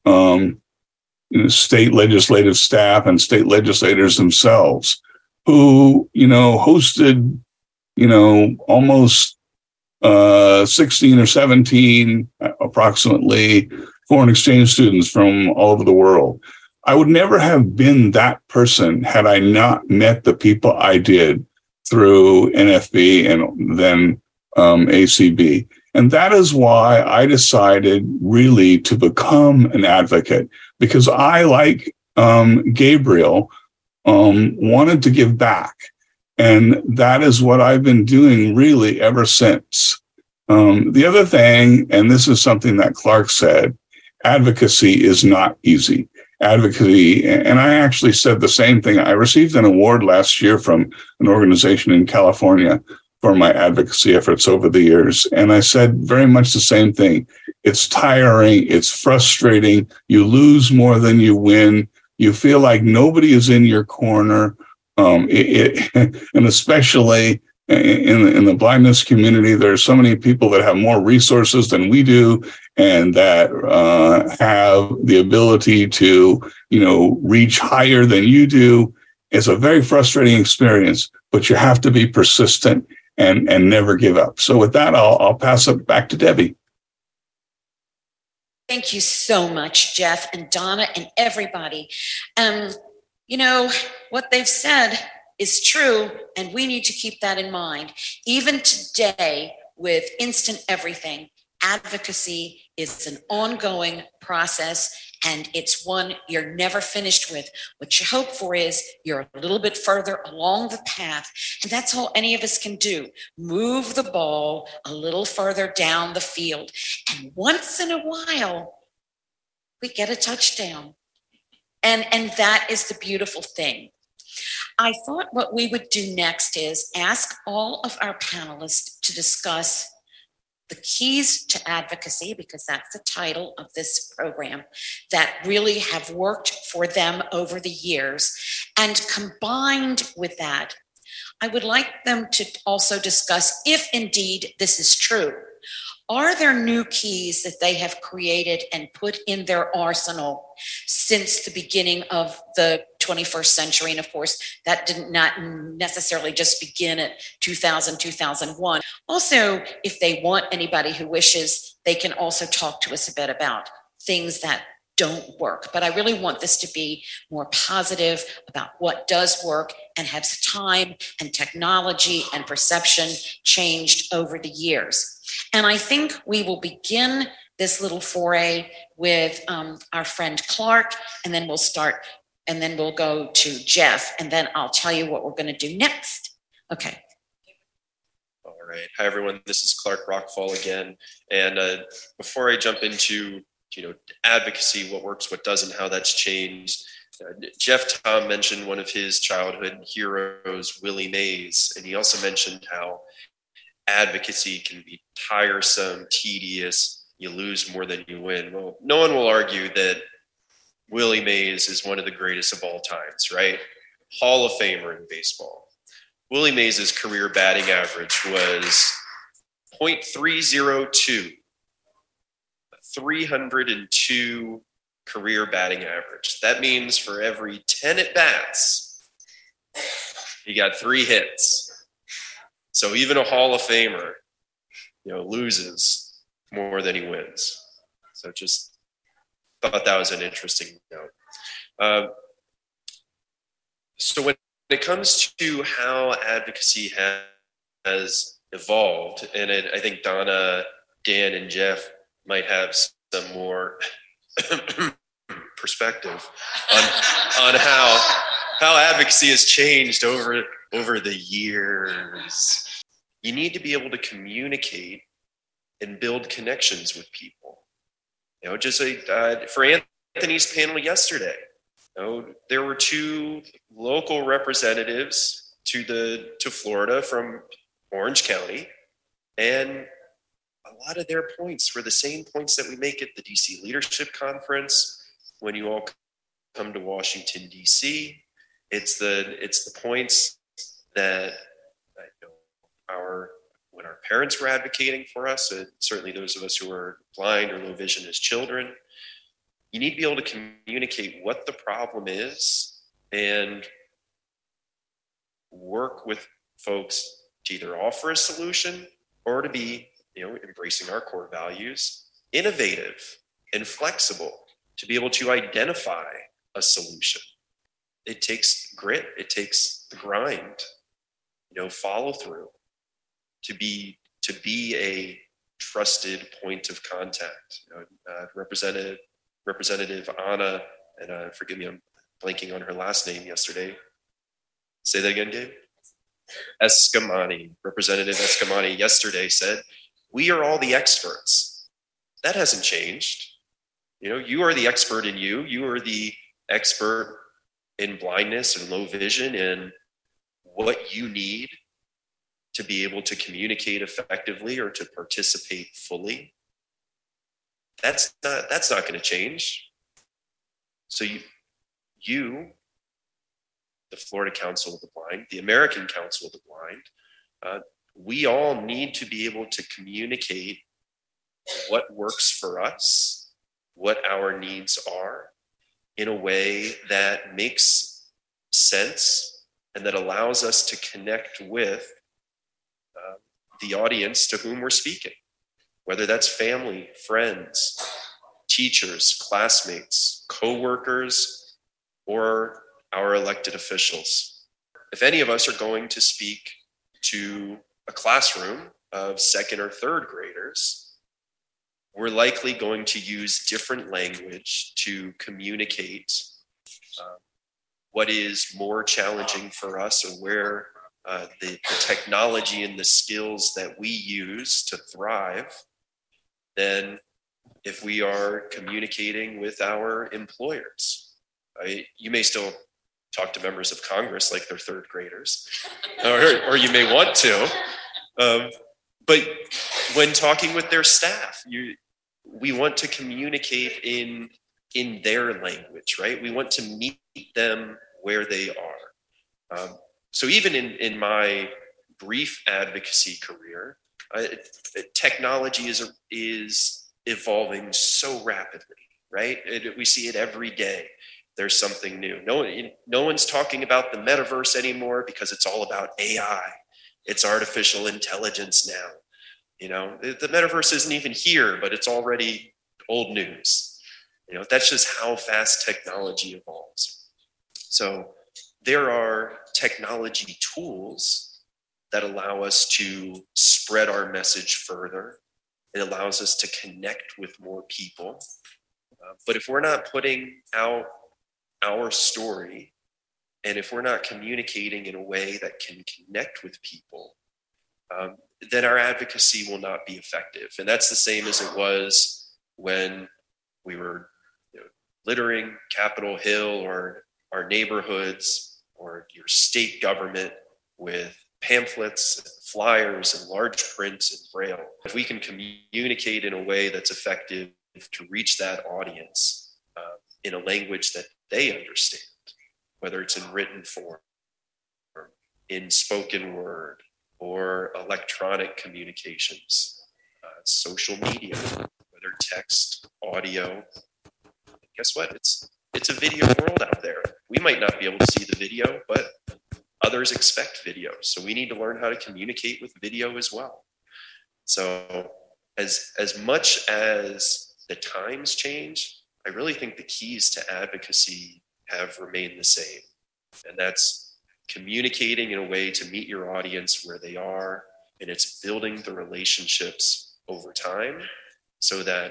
state legislative staff and state legislators themselves, who, hosted, almost 16 or 17 approximately foreign exchange students from all over the world. I would never have been that person had I not met the people I did through NFB and then ACB. And that is why I decided really to become an advocate, because I, like Gabriel, wanted to give back. And that is what I've been doing really ever since. The other thing, and this is something that Clark said, advocacy is not easy. Advocacy, and I actually said the same thing. I received an award last year from an organization in California for my advocacy efforts over the years. And I said very much the same thing. It's tiring. It's frustrating. You lose more than you win. You feel like nobody is in your corner. And especially in the blindness community, there are so many people that have more resources than we do, and that have the ability to, reach higher than you do. It's a very frustrating experience, but you have to be persistent and never give up. So with that, I'll pass it back to Debbie. Thank you so much, Jeff and Donna and everybody. What they've said is true, and we need to keep that in mind. Even today, with instant everything, advocacy is an ongoing process, and it's one you're never finished with. What you hope for is you're a little bit further along the path, and that's all any of us can do. Move the ball a little further down the field, and once in a while, we get a touchdown. And that is the beautiful thing. I thought what we would do next is ask all of our panelists to discuss the keys to advocacy, because that's the title of this program, that really have worked for them over the years. And combined with that, I would like them to also discuss, if indeed this is true, are there new keys that they have created and put in their arsenal since the beginning of the 21st century? And of course, that did not necessarily just begin at 2000, 2001. Also, if they want, anybody who wishes, they can also talk to us a bit about things that don't work. But I really want this to be more positive about what does work, and has time and technology and perception changed over the years. And I think we will begin this little foray with our friend Clark, and then we'll start, and then we'll go to Jeff, and then I'll tell you what we're going to do next. Okay. All right. Hi, everyone. This is Clark Rockfall again. And before I jump into advocacy, what works, what doesn't, how that's changed, Jeff Tom mentioned one of his childhood heroes, Willie Mays, and he also mentioned how advocacy can be tiresome, tedious, you lose more than you win. Well, no one will argue that Willie Mays is one of the greatest of all times, right? Hall of Famer in baseball. Willie Mays' career batting average was .302, 302 career batting average. That means for every 10 at-bats, he got 3 hits. So even a Hall of Famer, loses more than he wins. So just thought that was an interesting note. So when it comes to how advocacy has evolved, and I think Donna, Dan, and Jeff might have some more perspective on how advocacy has changed over the years. You need to be able to communicate and build connections with people. Just like for Anthony's panel yesterday, there were 2 local representatives to Florida from Orange County, and a lot of their points were the same points that we make at the DC Leadership Conference when you all come to Washington, DC. It's the points that when our parents were advocating for us, and certainly those of us who are blind or low vision as children, you need to be able to communicate what the problem is and work with folks to either offer a solution or to be, embracing our core values, innovative and flexible, to be able to identify a solution. It takes grit. It takes the grind, follow through, to be a trusted point of contact. Representative Anna, and forgive me, I'm blanking on her last name yesterday. Say that again, Gabe. Escamani, Representative Escamani yesterday said, we are all the experts. That hasn't changed. You are the expert in you. You are the expert in blindness and low vision and what you need to be able to communicate effectively or to participate fully. That's not going to change. So you, the Florida Council of the Blind, the American Council of the Blind, we all need to be able to communicate what works for us, what our needs are, in a way that makes sense and that allows us to connect with the audience to whom we're speaking, whether that's family, friends, teachers, classmates, co-workers, or our elected officials. If any of us are going to speak to a classroom of second or third graders, we're likely going to use different language to communicate what is more challenging for us, or where the technology and the skills that we use to thrive, than if we are communicating with our employers. You may still talk to members of Congress like they're third graders, or you may want to. But when talking with their staff, we want to communicate in their language, right? We want to meet them where they are. So even in my brief advocacy career, technology is evolving so rapidly, right? We see it every day. There's something new. No one's talking about the metaverse anymore because it's all about AI. It's artificial intelligence now. The metaverse isn't even here, but it's already old news. That's just how fast technology evolves. So there are technology tools that allow us to spread our message further. It allows us to connect with more people. But if we're not putting out our story, and if we're not communicating in a way that can connect with people, then our advocacy will not be effective. And that's the same as it was when we were littering Capitol Hill or our neighborhoods or your state government with pamphlets and flyers and large prints and braille. If we can communicate in a way that's effective to reach that audience in a language that they understand, whether it's in written form, or in spoken word, or electronic communications, social media, whether text, audio. Guess what? It's a video world out there. We might not be able to see the video, but others expect video. So we need to learn how to communicate with video as well. So as much as the times change, I really think the keys to advocacy have remained the same. And that's communicating in a way to meet your audience where they are, and it's building the relationships over time so that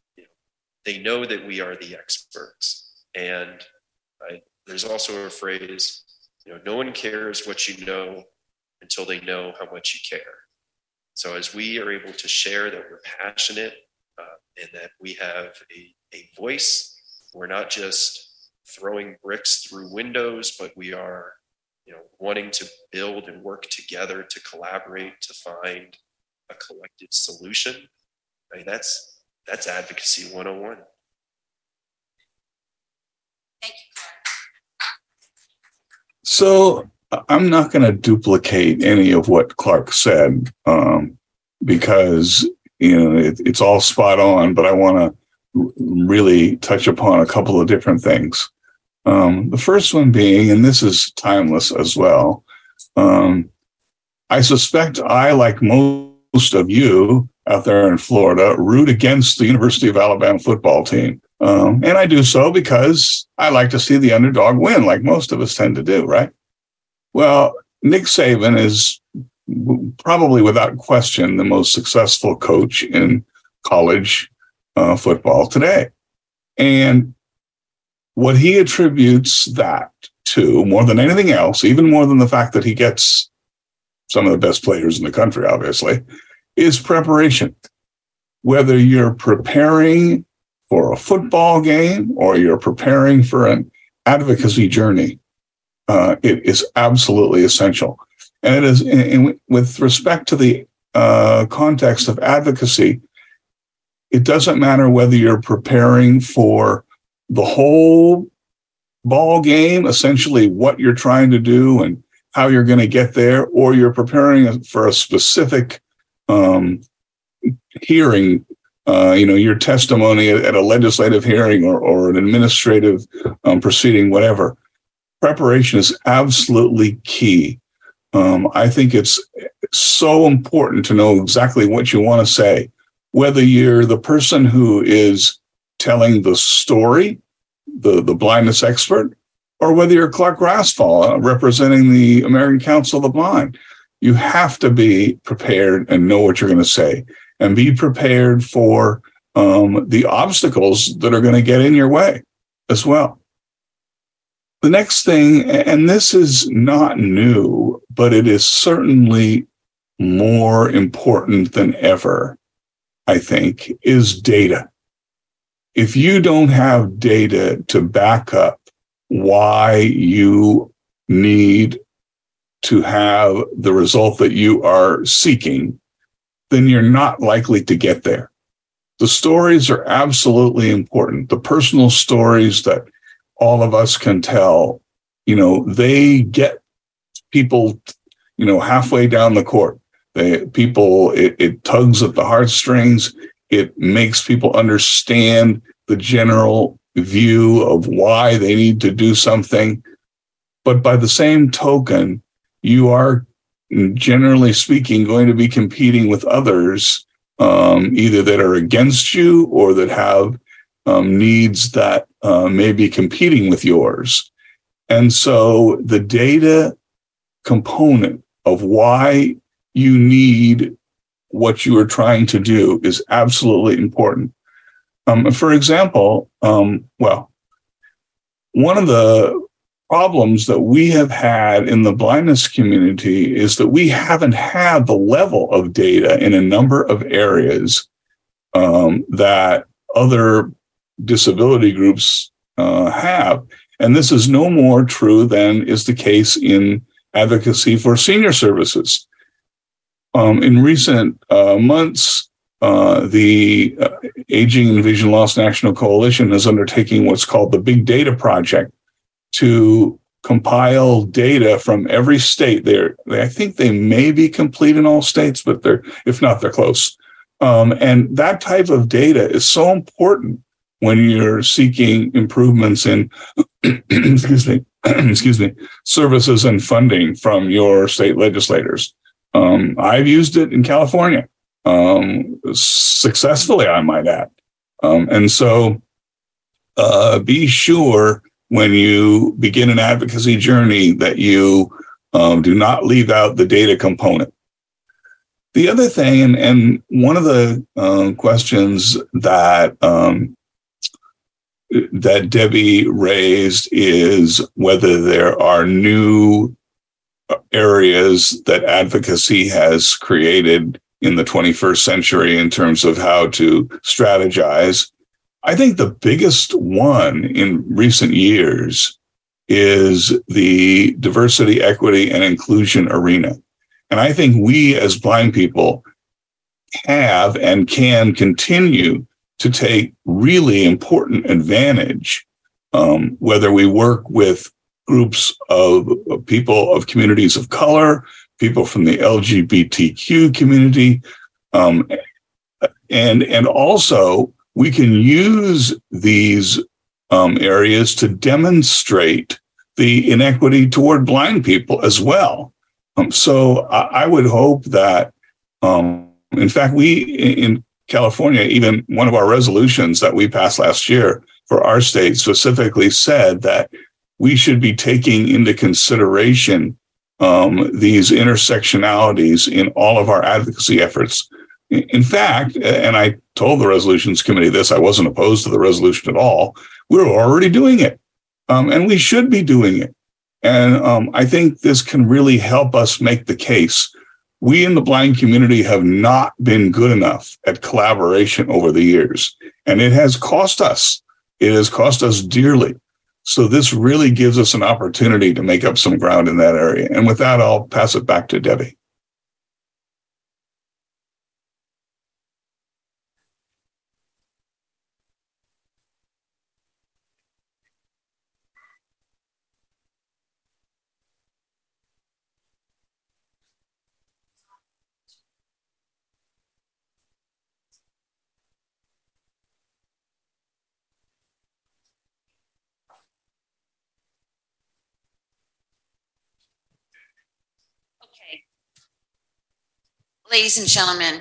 they know that we are the experts. And there's also a phrase, no one cares what you know until they know how much you care. So as we are able to share that we're passionate and that we have a voice, we're not just throwing bricks through windows, but we are wanting to build and work together to collaborate to find a collective solution. That's advocacy 101. Thank you, So I'm not going to duplicate any of what Clark said because it's all spot on, but I want to really touch upon a couple of different things. The first one being, and this is timeless as well, I suspect I, like most of you out there in Florida, root against the University of Alabama football team. And I do so because I like to see the underdog win, like most of us tend to do, right? Well, Nick Saban is probably without question the most successful coach in college football today. And what he attributes that to, more than anything else, even more than the fact that he gets some of the best players in the country, obviously, is preparation. Whether you're preparing for a football game or you're preparing for an advocacy journey, it is absolutely essential. And it is, with respect to the context of advocacy, it doesn't matter whether you're preparing for the whole ball game, essentially what you're trying to do and how you're going to get there, or you're preparing for a specific hearing, your testimony at a legislative hearing or an administrative proceeding, whatever. Preparation is absolutely key. I think it's so important to know exactly what you want to say, whether you're the person who is telling the story, the blindness expert, or whether you're Clark Raspall representing the American Council of the Blind. You have to be prepared and know what you're going to say, and be prepared for the obstacles that are going to get in your way as well. The next thing, and this is not new, but it is certainly more important than ever, I think, is data. If you don't have data to back up why you need to have the result that you are seeking, then you're not likely to get there. The stories are absolutely important. The personal stories that all of us can tell, they get people, halfway down the court. It tugs at the heartstrings. It makes people understand the general view of why they need to do something. But by the same token, you are, generally speaking, going to be competing with others, either that are against you or that have needs that may be competing with yours. And so the data component of why you need what you are trying to do is absolutely important. For example, one of the problems that we have had in the blindness community is that we haven't had the level of data in a number of areas that other disability groups have. And this is no more true than is the case in advocacy for senior services. In recent months, the Aging and Vision Loss National Coalition is undertaking what's called the Big Data Project to compile data from every state. I think they may be complete in all states, but if not, they're close. And that type of data is so important when you're seeking improvements in, services and funding from your state legislators. I've used it in California, successfully, I might add. And so be sure when you begin an advocacy journey that you do not leave out the data component. The other thing, and one of the questions that Debbie raised is whether there are new areas that advocacy has created in the 21st century in terms of how to strategize. I think the biggest one in recent years is the diversity, equity, and inclusion arena. And I think we as blind people have and can continue to take really important advantage, whether we work with groups of people of communities of color, people from the LGBTQ community, and also we can use these areas to demonstrate the inequity toward blind people as well. So I would hope that, in fact, we in California, even one of our resolutions that we passed last year for our state specifically said that we should be taking into consideration these intersectionalities in all of our advocacy efforts. In fact, and I told the resolutions committee this, I wasn't opposed to the resolution at all. We're already doing it, and we should be doing it. And I think this can really help us make the case We in the blind community have not been good enough at collaboration over the years, and it has cost us. It has cost us dearly. So this really gives us an opportunity to make up some ground in that area. And with that, I'll pass it back to Debbie. Ladies and gentlemen,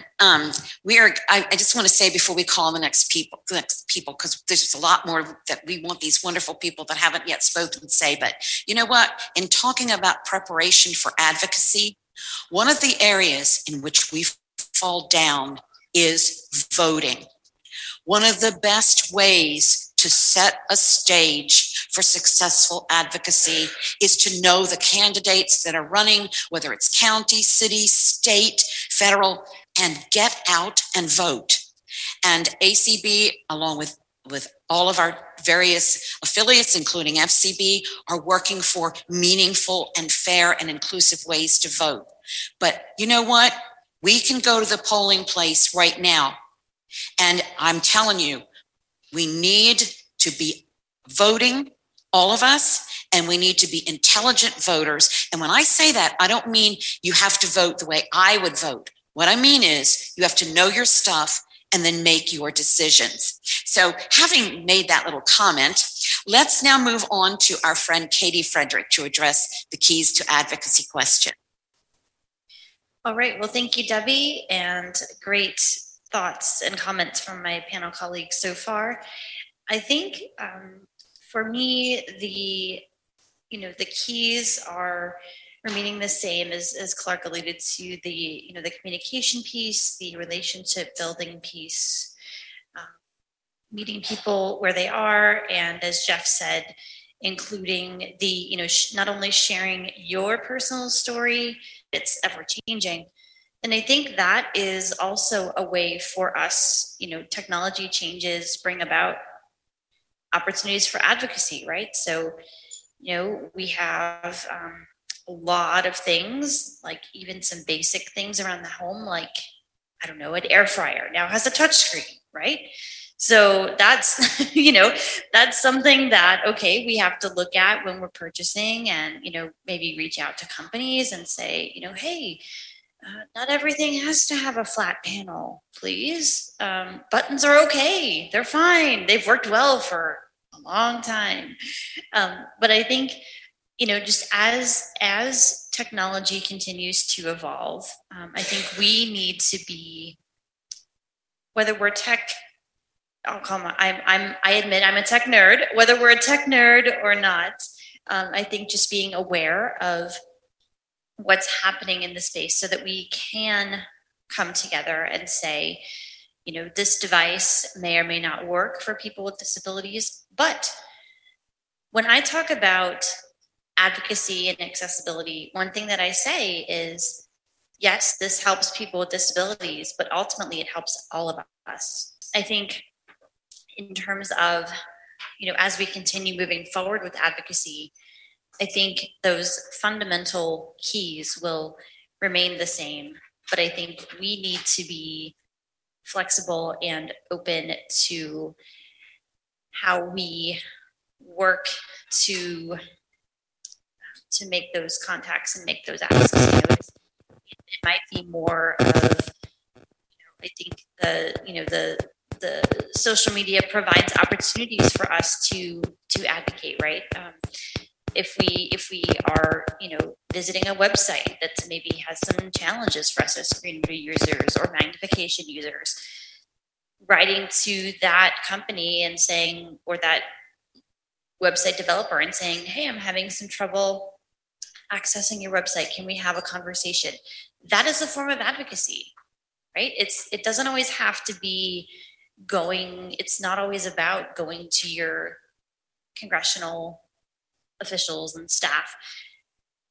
I just want to say before we call the next people, because there's a lot more that we want these wonderful people that haven't yet spoken to say. But you know what? In talking about preparation for advocacy, one of the areas in which we fall down is voting. One of the best ways to set a stage for successful advocacy is to know the candidates that are running, whether it's county, city, state, federal, and get out and vote. And ACB, along with all of our various affiliates, including FCB, are working for meaningful and fair and inclusive ways to vote. But you know what? We can go to the polling place right now. And I'm telling you, we need to be voting, all of us, and we need to be intelligent voters. And when I say that, I don't mean you have to vote the way I would vote. What I mean is you have to know your stuff and then make your decisions. So having made that little comment, let's now move on to our friend Katie Frederick to address the keys to advocacy question. All right. Well, thank you, Debbie, and great thoughts and comments from my panel colleagues so far. I think for me, the keys are remaining the same as Clark alluded to, the communication piece, the relationship building piece, meeting people where they are, and as Jeff said, including the not only sharing your personal story, it's ever changing. And I think that is also a way for us, technology changes bring about opportunities for advocacy, right? So, we have a lot of things, like even some basic things around the home, like, I don't know, an air fryer now has a touch screen, right? So that's, that's something that, okay, we have to look at when we're purchasing and, maybe reach out to companies and say, hey, not everything has to have a flat panel, please. Buttons are okay. They're fine. They've worked well for a long time. But I think, just as technology continues to evolve, I think we need to be, whether we're tech, I admit I'm a tech nerd, whether we're a tech nerd or not, I think just being aware of what's happening in the space so that we can come together and say, this device may or may not work for people with disabilities. But when I talk about advocacy and accessibility, one thing that I say is, yes, this helps people with disabilities, but ultimately it helps all of us. I think in terms of, as we continue moving forward with advocacy, I think those fundamental keys will remain the same, but I think we need to be flexible and open to how we work to make those contacts and make those asks. It might be more of, I think the social media provides opportunities for us to advocate, right? If we are, visiting a website that maybe has some challenges for us as screen reader users or magnification users, writing to that company and saying, or that website developer and saying, hey, I'm having some trouble accessing your website. Can we have a conversation? That is a form of advocacy, right? It doesn't always have to be it's not always about going to your congressional officials and staff.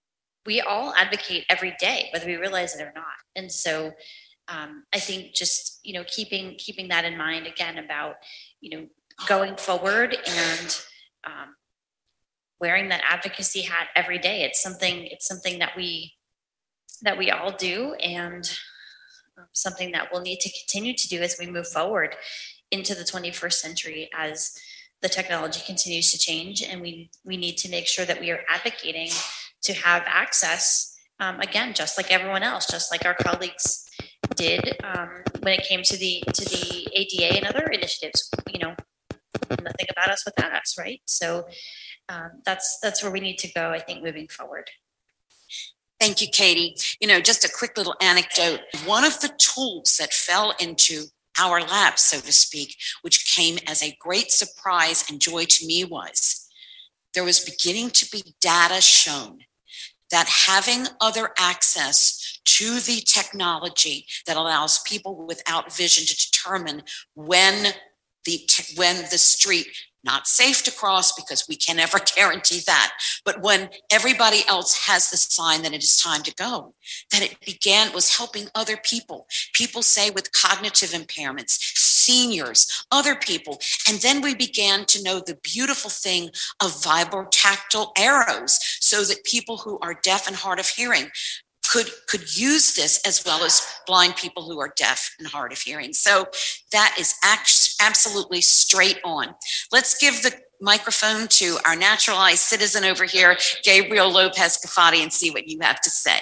we all advocate every day, whether we realize it or not. And so I think just, keeping that in mind again about, going forward and wearing that advocacy hat every day. It's something that we all do, and something that we'll need to continue to do as we move forward into the 21st century as the technology continues to change. And we need to make sure that we are advocating to have access, again, just like everyone else, just like our colleagues did when it came to the ADA and other initiatives. Nothing about us without us, right? So that's where we need to go, I think, moving forward. Thank you, Katie. Just a quick little anecdote. One of the tools that fell into our lap, so to speak, which came as a great surprise and joy to me, was there was beginning to be data shown that having other access to the technology that allows people without vision to determine when the street, not safe to cross because we can never guarantee that, but when everybody else has the sign that it is time to go, that it was helping other people say with cognitive impairments, seniors, other people. And then we began to know the beautiful thing of vibrotactile arrows so that people who are deaf and hard of hearing could use this, as well as blind people who are deaf and hard of hearing. So that is absolutely straight on. Let's give the microphone to our naturalized citizen over here, Gabriel Lopez-Cafati, and see what you have to say.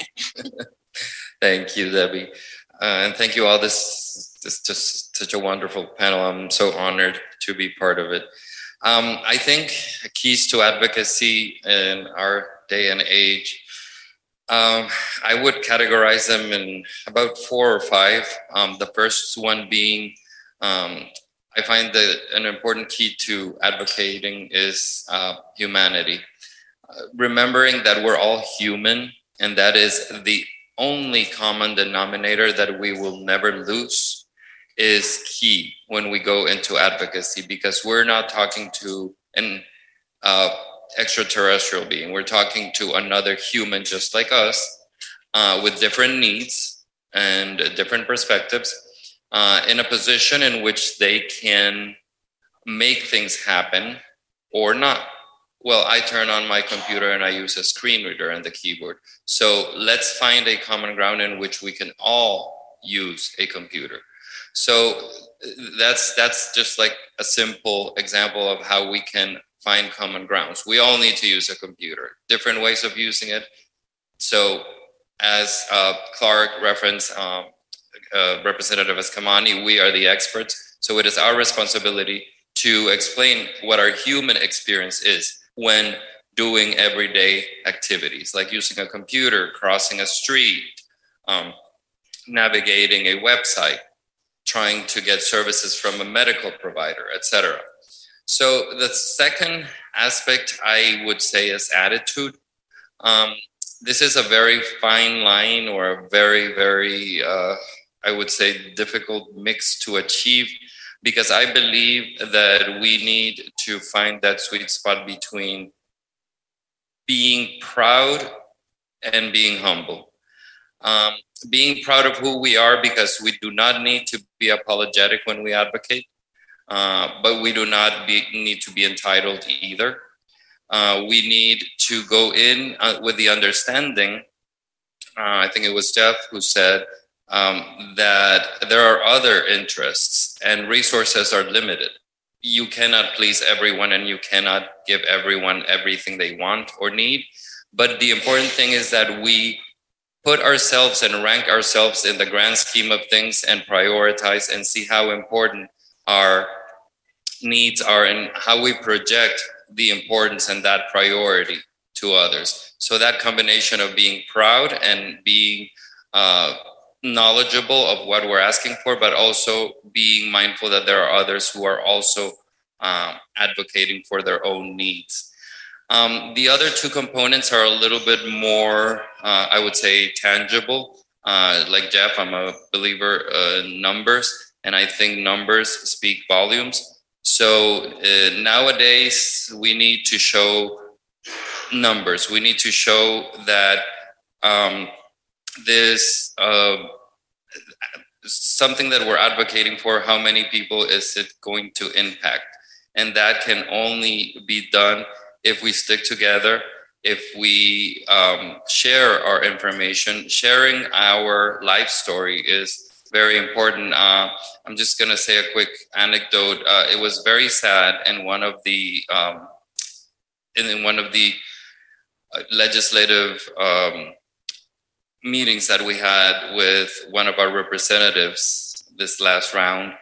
Thank you, Debbie. And thank you all. This is just such a wonderful panel. I'm so honored to be part of it. I think keys to advocacy in our day and age, I would categorize them in about 4 or 5. The first one being, I find that an important key to advocating is humanity. Remembering that we're all human, and that is the only common denominator that we will never lose, is key when we go into advocacy, because we're not talking to an extraterrestrial being. We're talking to another human just like us, with different needs and different perspectives, in a position in which they can make things happen or not. Well, I turn on my computer and I use a screen reader and the keyboard. So let's find a common ground in which we can all use a computer. So that's just like a simple example of how we can find common grounds. We all need to use a computer, different ways of using it. So as Clark referenced, Representative Eskamani, we are the experts. So it is our responsibility to explain what our human experience is when doing everyday activities, like using a computer, crossing a street, navigating a website, trying to get services from a medical provider, etc. So the second aspect I would say is attitude. This is a very fine line, or a very, very, I would say, difficult mix to achieve, because I believe that we need to find that sweet spot between being proud and being humble. Being proud of who we are, because we do not need to be apologetic when we advocate, but we do not need to be entitled either. We need to go in with the understanding, I think it was Jeff who said, that there are other interests and resources are limited. You cannot please everyone, and you cannot give everyone everything they want or need. But the important thing is that we put ourselves and rank ourselves in the grand scheme of things and prioritize and see how important our needs are and how we project the importance and that priority to others. So that combination of being proud and being knowledgeable of what we're asking for, but also being mindful that there are others who are also advocating for their own needs. The other two components are a little bit more, I would say, tangible. Like Jeff, I'm a believer in numbers, and I think numbers speak volumes. So nowadays, we need to show numbers. We need to show that this something that we're advocating for, how many people is it going to impact? And that can only be done if we stick together, if we share our information. Sharing our life story is very important. I'm just going to say a quick anecdote. It was very sad in one of the legislative meetings that we had with one of our representatives this last round.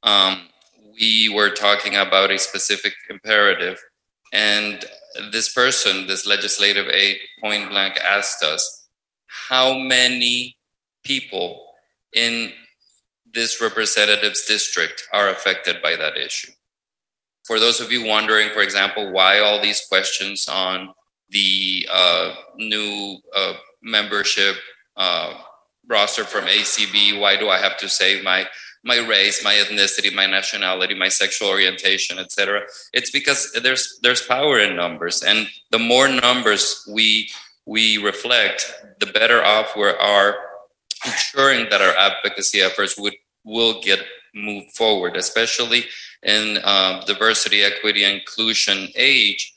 We were talking about a specific imperative, and this person, this legislative aide, point blank asked us, how many people in this representative's district are affected by that issue? For those of you wondering, for example, why all these questions on the new membership roster from ACB, why do I have to say my race, my ethnicity, my nationality, my sexual orientation, etc.? It's because there's power in numbers, and the more numbers we reflect, the better off we are ensuring that our advocacy efforts will get moved forward, especially in diversity, equity, inclusion age.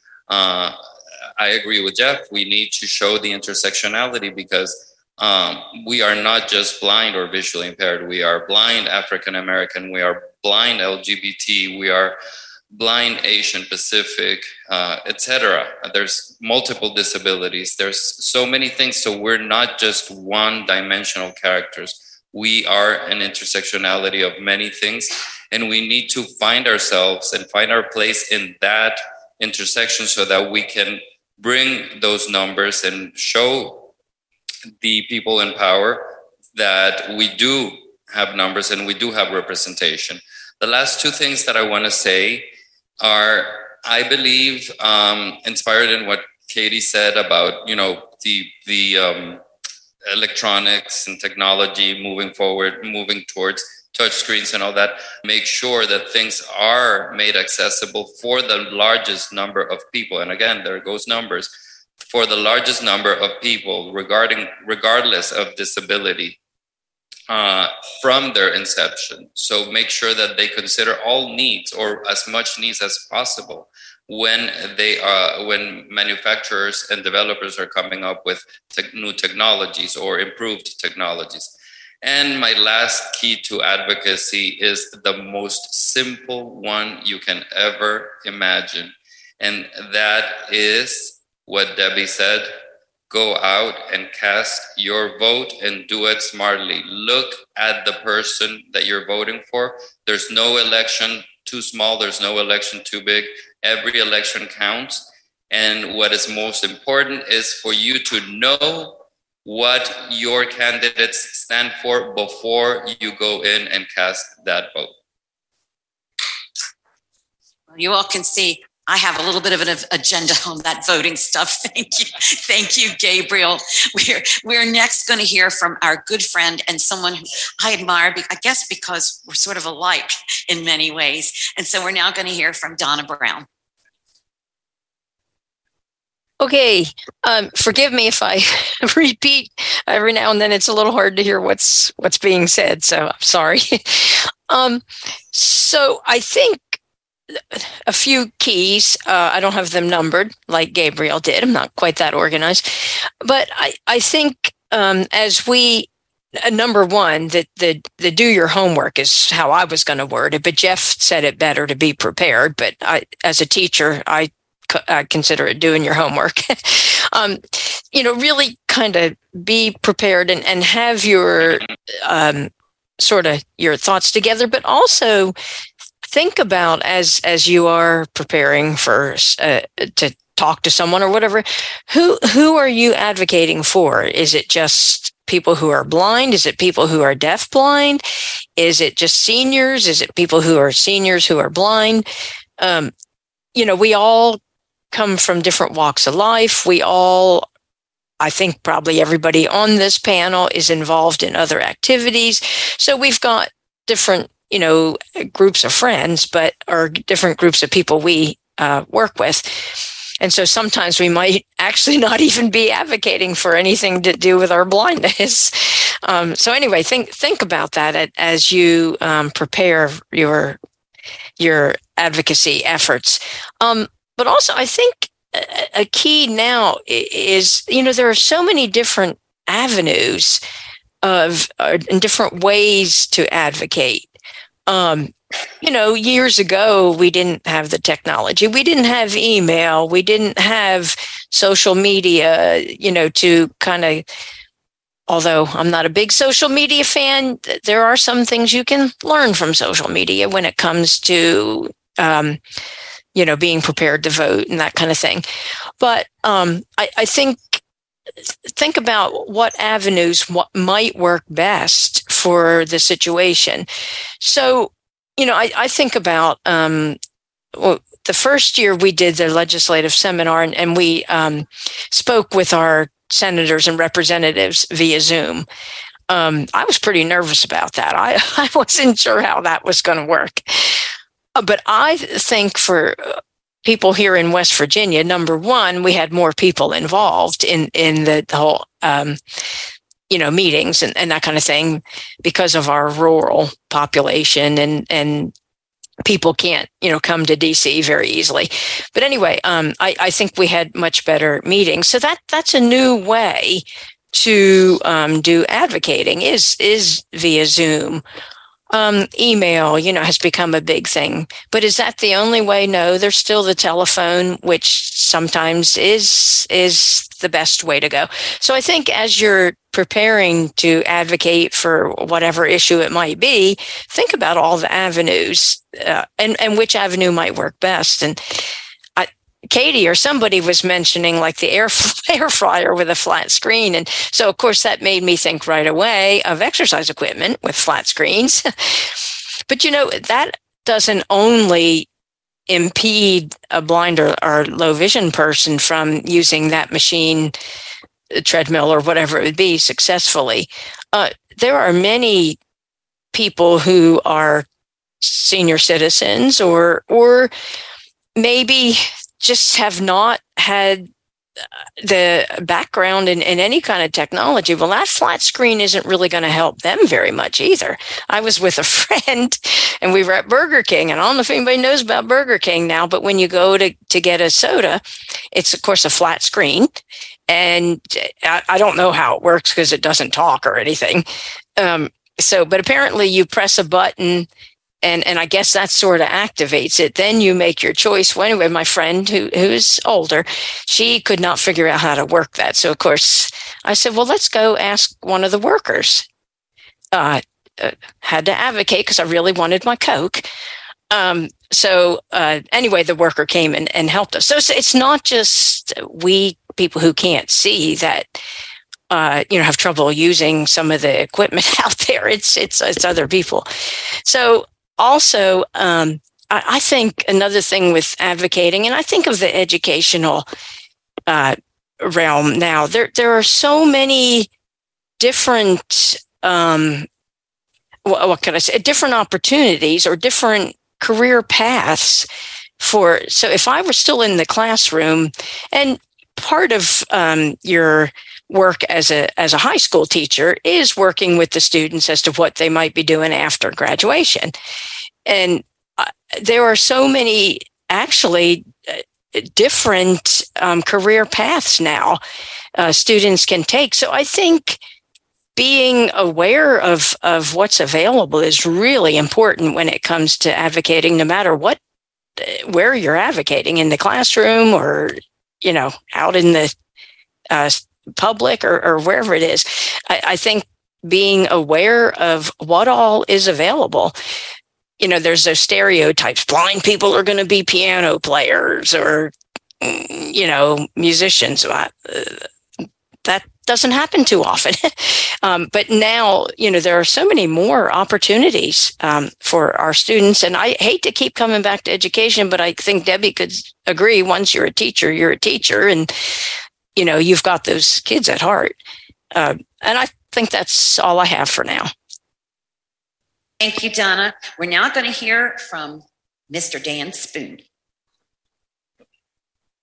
I agree with Jeff. We need to show the intersectionality, because we are not just blind or visually impaired. We are blind African American. We are blind LGBT. We are blind Asian Pacific, etc. There's multiple disabilities. There's so many things. So we're not just one-dimensional characters. We are an intersectionality of many things, and we need to find ourselves and find our place in that intersection so that we can bring those numbers and show the people in power that we do have numbers and we do have representation. The last two things that I want to say are, I believe, inspired in what Katie said about, the electronics and technology moving forward, moving towards touch screens and all that. Make sure that things are made accessible for the largest number of people. And again, there goes numbers. For the largest number of people, regardless of disability, from their inception. So make sure that they consider all needs, or as much needs as possible, when manufacturers and developers are coming up with new technologies or improved technologies. And my last key to advocacy is the most simple one you can ever imagine, and that is what Debbie said: go out and cast your vote and do it smartly. Look at the person that you're voting for. There's no election too small. There's no election too big. Every election counts. And what is most important is for you to know what your candidates stand for before you go in and cast that vote. You all can see I have a little bit of an agenda on that voting stuff. Thank you, Gabriel. We're next going to hear from our good friend and someone who I admire, I guess because we're sort of alike in many ways. And so we're now going to hear from Donna Brown. Okay, forgive me if I repeat every now and then. It's a little hard to hear what's being said, so I'm sorry. So I think a few keys. I don't have them numbered like Gabriel did. I'm not quite that organized. But I think as we, number one, that the do your homework is how I was going to word it. But Jeff said it better, to be prepared. But as a teacher, I consider it doing your homework. Really kind of be prepared and have your sort of your thoughts together, but also think about as you are preparing for to talk to someone or whatever, who are you advocating for? Is it just people who are blind? Is it people who are deafblind? Is it just seniors? Is it people who are seniors who are blind? We all come from different walks of life. I think probably everybody on this panel is involved in other activities. So we've got different groups of friends, or different groups of people we work with. And so sometimes we might actually not even be advocating for anything to do with our blindness. So anyway, think about that as you prepare your advocacy efforts. But also, I think a key now is, there are so many different avenues and different ways to advocate. Years ago, we didn't have the technology. We didn't have email. We didn't have social media, to kind of, although I'm not a big social media fan, there are some things you can learn from social media when it comes to, being prepared to vote and that kind of thing. But I think about what avenues might work best for the situation. So, I think about the first year we did the legislative seminar, and we spoke with our senators and representatives via Zoom. I was pretty nervous about that. I wasn't sure how that was going to work. But I think for people here in West Virginia, number one, we had more people involved in the whole, meetings and that kind of thing because of our rural population and people can't, come to DC very easily. But anyway, I think we had much better meetings. So that's a new way to do advocating is via Zoom. Email, has become a big thing. But is that the only way? No, there's still the telephone, which sometimes is the best way to go. So I think as you're preparing to advocate for whatever issue it might be, think about all the avenues and which avenue might work best. And Katie or somebody was mentioning like the air fryer with a flat screen. And so, of course, that made me think right away of exercise equipment with flat screens. But, that doesn't only impede a blind or low vision person from using that machine, treadmill or whatever it would be successfully. There are many people who are senior citizens or maybe just have not had the background in any kind of technology. Well, that flat screen isn't really going to help them very much either. I was with a friend and we were at Burger King, and I don't know if anybody knows about Burger King now, but when you go to get a soda, it's of course a flat screen. And I don't know how it works because it doesn't talk or anything. But apparently you press a button and I guess that sort of activates it. Then you make your choice. Well, anyway, my friend who's older, she could not figure out how to work that. So, of course, I said, well, let's go ask one of the workers. Had to advocate because I really wanted my Coke. Anyway, the worker came and helped us. So it's not just we people who can't see that, have trouble using some of the equipment out there. It's other people. So also, I think another thing with advocating, and I think of the educational realm now, there are so many different, what can I say, different opportunities or different career paths so if I were still in the classroom, and part of your work as a high school teacher is working with the students as to what they might be doing after graduation. And there are so many actually different career paths now students can take. So I think being aware of what's available is really important when it comes to advocating, no matter where you're advocating, in the classroom or, out in the public or wherever it is. I think being aware of what all is available. There's those stereotypes. Blind people are going to be piano players or, musicians. That doesn't happen too often. But now, there are so many more opportunities for our students. And I hate to keep coming back to education, but I think Debbie could agree, once you're a teacher, you're a teacher. And, you've got those kids at heart. And I think that's all I have for now. Thank you, Donna. We're now going to hear from Mr. Dan Spoon.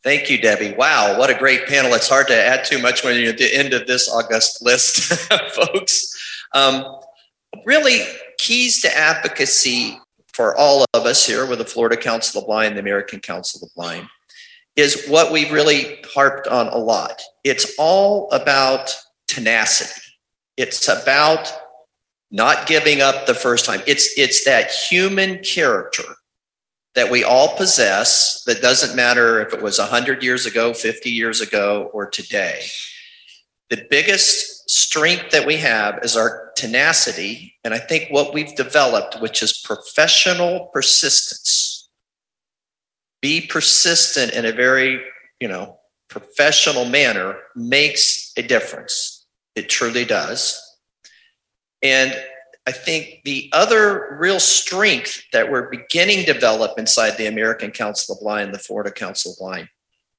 Thank you, Debbie. Wow, what a great panel. It's hard to add too much when you're at the end of this august list, folks. Really, keys to advocacy for all of us here with the Florida Council of the Blind, the American Council of the Blind, is what we've really harped on a lot. It's all about tenacity. It's about not giving up the first time. It's that human character that we all possess, that doesn't matter if it was 100 years ago, 50 years ago, or today. The biggest strength that we have is our tenacity. And I think what we've developed, which is professional persistence. Be persistent in a very, professional manner makes a difference. It truly does. And I think the other real strength that we're beginning to develop inside the American Council of the Blind, the Florida Council of the Blind,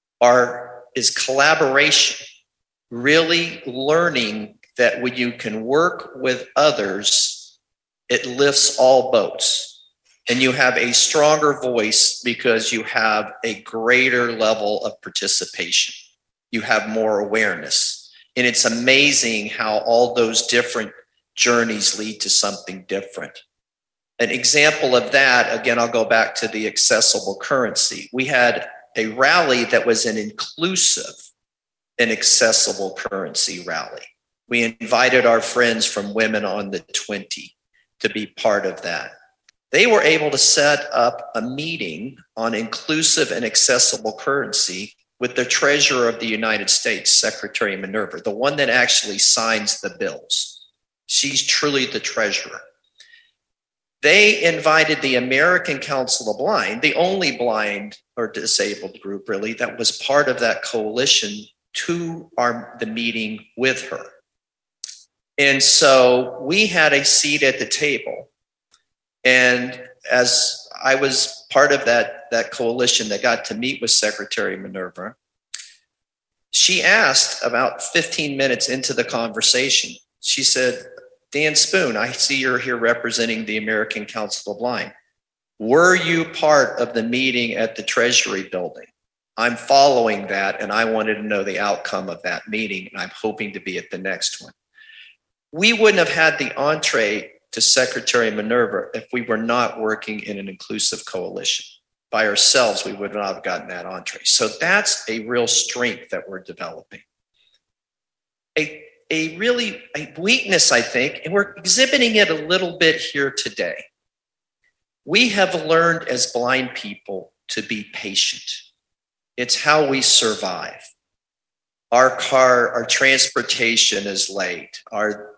is collaboration. Really learning that when you can work with others, it lifts all boats. And you have a stronger voice because you have a greater level of participation. You have more awareness. And it's amazing how all those different journeys lead to something different. An example of that, again, I'll go back to the accessible currency. We had a rally that was an inclusive and accessible currency rally. We invited our friends from Women on the 20 to be part of that. They were able to set up a meeting on inclusive and accessible currency with the Treasurer of the United States, Secretary Minerva, the one that actually signs the bills. She's truly the treasurer. They invited the American Council of the Blind, the only blind or disabled group really that was part of that coalition, to the meeting with her. And so we had a seat at the table. And as I was part of that coalition that got to meet with Secretary Minerva, she asked about 15 minutes into the conversation, she said, Dan Spoon, I see you're here representing the American Council of the Blind. Were you part of the meeting at the Treasury building? I'm following that, and I wanted to know the outcome of that meeting, and I'm hoping to be at the next one. We wouldn't have had the entree to Secretary Minerva if we were not working in an inclusive coalition. By ourselves, we would not have gotten that entree. So that's a real strength that we're developing. A weakness, I think, and we're exhibiting it a little bit here today. We have learned as blind people to be patient. It's how we survive. Our transportation is late. Our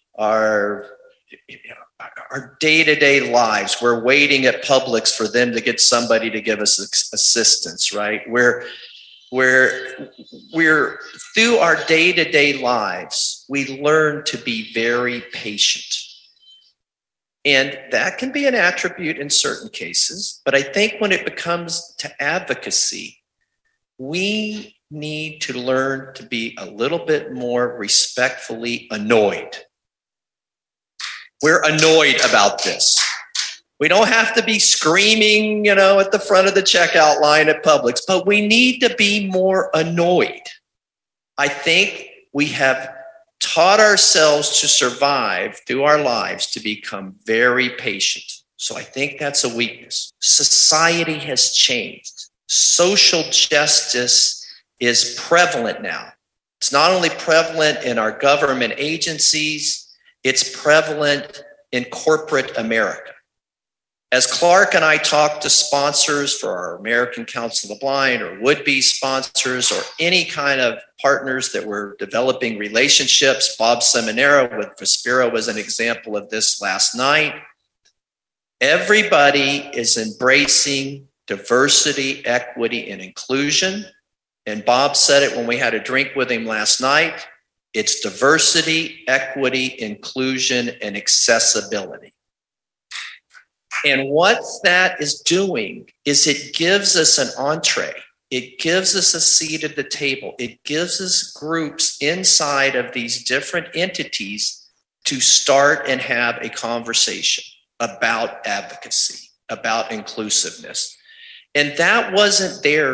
day-to-day lives, we're waiting at Publix for them to get somebody to give us assistance, right? We're through our day-to-day lives, we learn to be very patient. And that can be an attribute in certain cases, but I think when it becomes to advocacy, we need to learn to be a little bit more respectfully annoyed. We're annoyed about this. We don't have to be screaming, at the front of the checkout line at Publix, but we need to be more annoyed. I think we have taught ourselves to survive through our lives to become very patient. So I think that's a weakness. Society has changed. Social justice is prevalent now. It's not only prevalent in our government agencies, it's prevalent in corporate America. As Clark and I talk to sponsors for our American Council of the Blind or would-be sponsors or any kind of partners that we're developing relationships, Bob Seminara with Vispero was an example of this last night. Everybody is embracing diversity, equity, and inclusion. And Bob said it when we had a drink with him last night. It's diversity, equity, inclusion, and accessibility. And what that is doing is it gives us an entree. It gives us a seat at the table. It gives us groups inside of these different entities to start and have a conversation about advocacy, about inclusiveness. And that wasn't there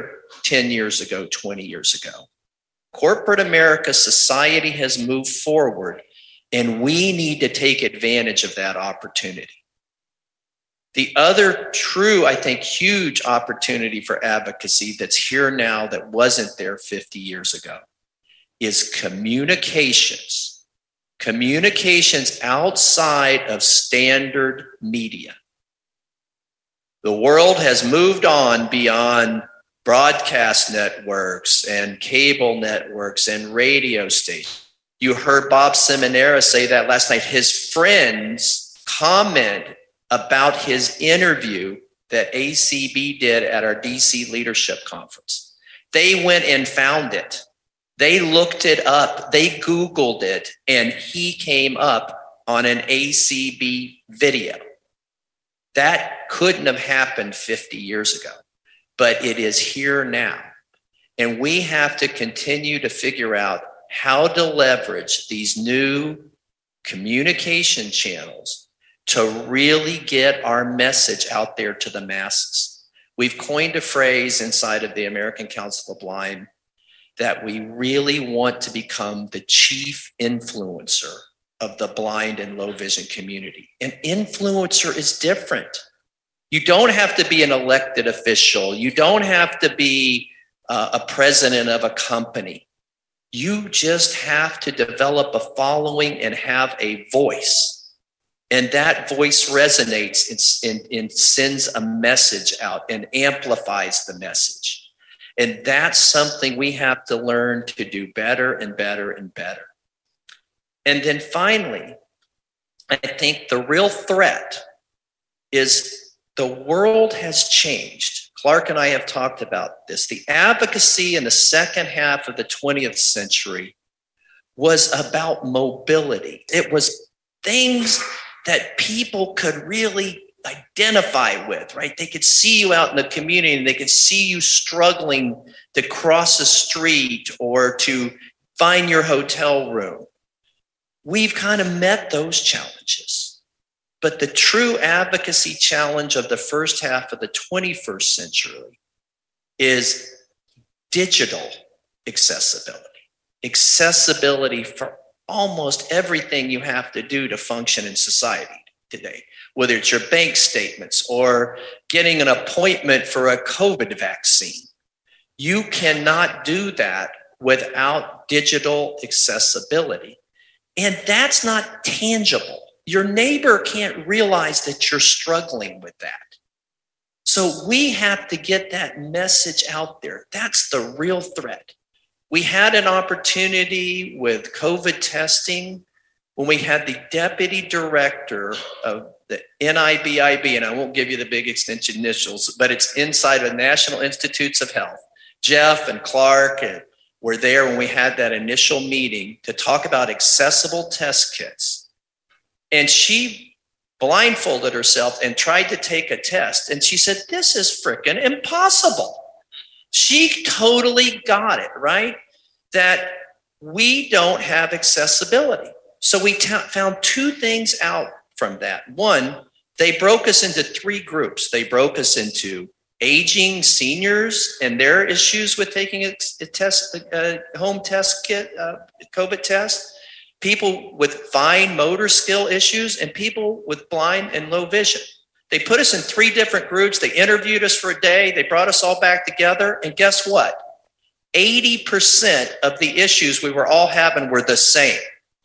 10 years ago, 20 years ago. Corporate America, society has moved forward, and we need to take advantage of that opportunity. The other true, I think, huge opportunity for advocacy that's here now that wasn't there 50 years ago is communications. Communications outside of standard media. The world has moved on beyond broadcast networks and cable networks and radio stations. You heard Bob Seminara say that last night. His friends comment about his interview that ACB did at our DC Leadership Conference. They went and found it. They looked it up. They Googled it, and he came up on an ACB video. That couldn't have happened 50 years ago, but it is here now. And we have to continue to figure out how to leverage these new communication channels to really get our message out there to the masses. We've coined a phrase inside of the American Council of the Blind that we really want to become the chief influencer of the blind and low vision community. An influencer is different. You don't have to be an elected official. You don't have to be a president of a company. You just have to develop a following and have a voice. And that voice resonates and sends a message out and amplifies the message. And that's something we have to learn to do better and better and better. And then finally, I think the real threat is the world has changed. Clark and I have talked about this. The advocacy in the second half of the 20th century was about mobility. It was things that people could really identify with, right? They could see you out in the community and they could see you struggling to cross a street or to find your hotel room. We've kind of met those challenges. But the true advocacy challenge of the first half of the 21st century is digital accessibility. Accessibility for almost everything you have to do to function in society today, whether it's your bank statements or getting an appointment for a COVID vaccine. You cannot do that without digital accessibility. And that's not tangible. Your neighbor can't realize that you're struggling with that. So we have to get that message out there. That's the real threat. We had an opportunity with COVID testing when we had the deputy director of the NIBIB, and I won't give you the big extension initials, but it's inside of National Institutes of Health. Jeff and Clark were there when we had that initial meeting to talk about accessible test kits. And she blindfolded herself and tried to take a test. And she said, "This is freaking impossible." She totally got it, right? That we don't have accessibility. So we found two things out from that. One, they broke us into three groups. They broke us into aging seniors and their issues with taking a home test kit, COVID test, people with fine motor skill issues, and people with blind and low vision. They put us in three different groups. They interviewed us for a day. They brought us all back together. And guess what? 80% of the issues we were all having were the same.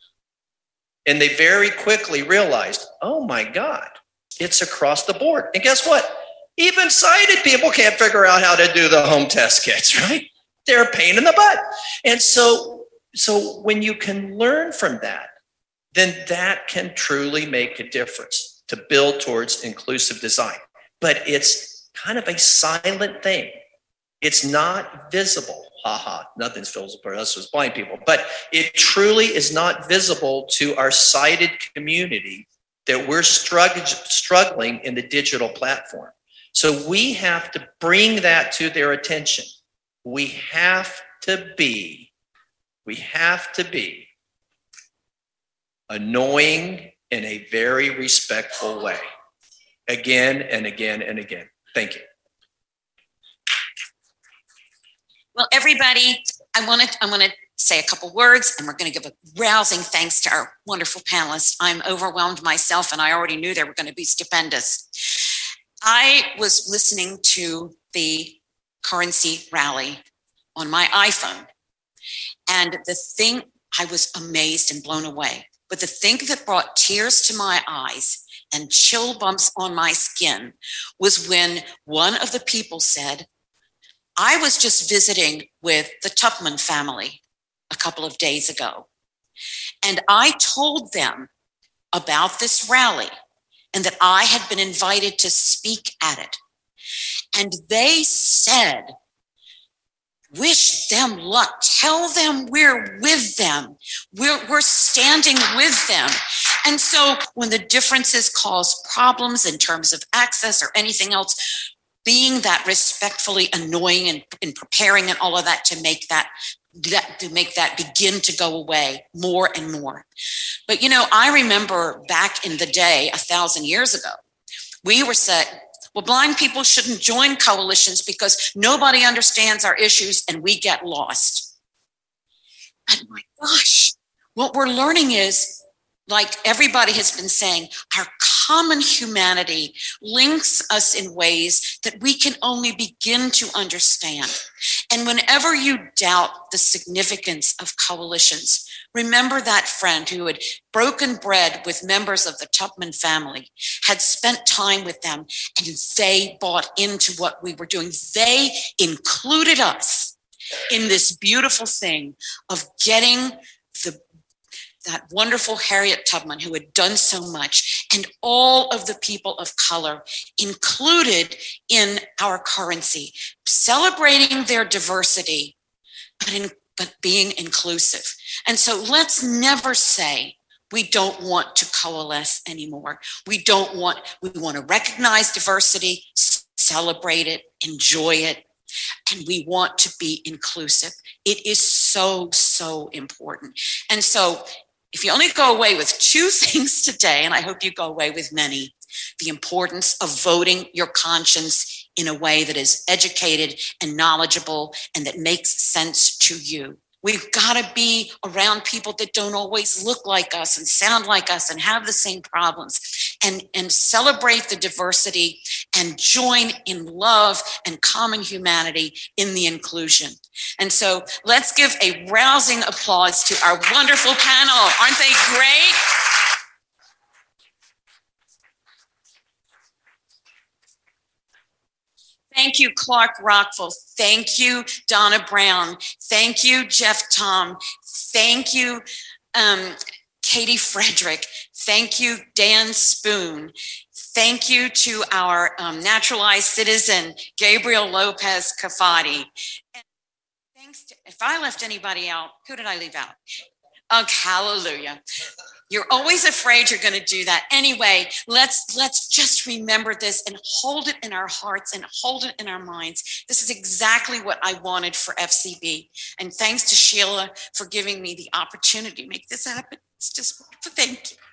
And they very quickly realized, oh my God, it's across the board. And guess what? Even sighted people can't figure out how to do the home test kits, right? They're a pain in the butt. And so when you can learn from that, then that can truly make a difference to build towards inclusive design. But it's kind of a silent thing. It's not visible. Nothing's visible for us as blind people, but it truly is not visible to our sighted community that we're struggling in the digital platform. So we have to bring that to their attention. We have to be annoying in a very respectful way, again and again and again. Thank you. Well, everybody, I want to say a couple words, and we're going to give a rousing thanks to our wonderful panelists. I'm overwhelmed myself, and I already knew they were going to be stupendous. I was listening to the currency rally on my iPhone, and the thing, I was amazed and blown away. But the thing that brought tears to my eyes and chill bumps on my skin was when one of the people said, I was just visiting with the Tubman family a couple of days ago, and I told them about this rally and that I had been invited to speak at it. And they said, wish them luck. Tell them we're with them. We're standing with them. And so when the differences cause problems in terms of access or anything else, being that respectfully annoying and preparing and all of that to make that begin to go away more and more. But, I remember back in the day, 1,000 years ago, we were said, well, blind people shouldn't join coalitions because nobody understands our issues and we get lost. And my gosh, what we're learning is, like everybody has been saying, our common humanity links us in ways that we can only begin to understand. And whenever you doubt the significance of coalitions, remember that friend who had broken bread with members of the Tubman family, had spent time with them, and they bought into what we were doing. They included us in this beautiful thing of getting that wonderful Harriet Tubman, who had done so much, and all of the people of color included in our currency, celebrating their diversity, but being inclusive. And so let's never say we don't want to coalesce anymore. We want to recognize diversity, celebrate it, enjoy it, and we want to be inclusive. It is so, so important. And so if you only go away with two things today, and I hope you go away with many, the importance of voting your conscience in a way that is educated and knowledgeable and that makes sense to you. We've got to be around people that don't always look like us and sound like us and have the same problems, and celebrate the diversity and join in love and common humanity in the inclusion. And so let's give a rousing applause to our wonderful panel. Aren't they great? Thank you, Clark Rockville. Thank you, Donna Brown. Thank you, Jeff Tom. Thank you, Katie Frederick. Thank you, Dan Spoon. Thank you to our naturalized citizen, Gabriel Lopez Cafati. And thanks to, if I left anybody out, who did I leave out? Oh, hallelujah. You're always afraid you're going to do that. Anyway, let's just remember this and hold it in our hearts and hold it in our minds. This is exactly what I wanted for FCB. And thanks to Sheila for giving me the opportunity to make this happen. It's just wonderful. Thank you.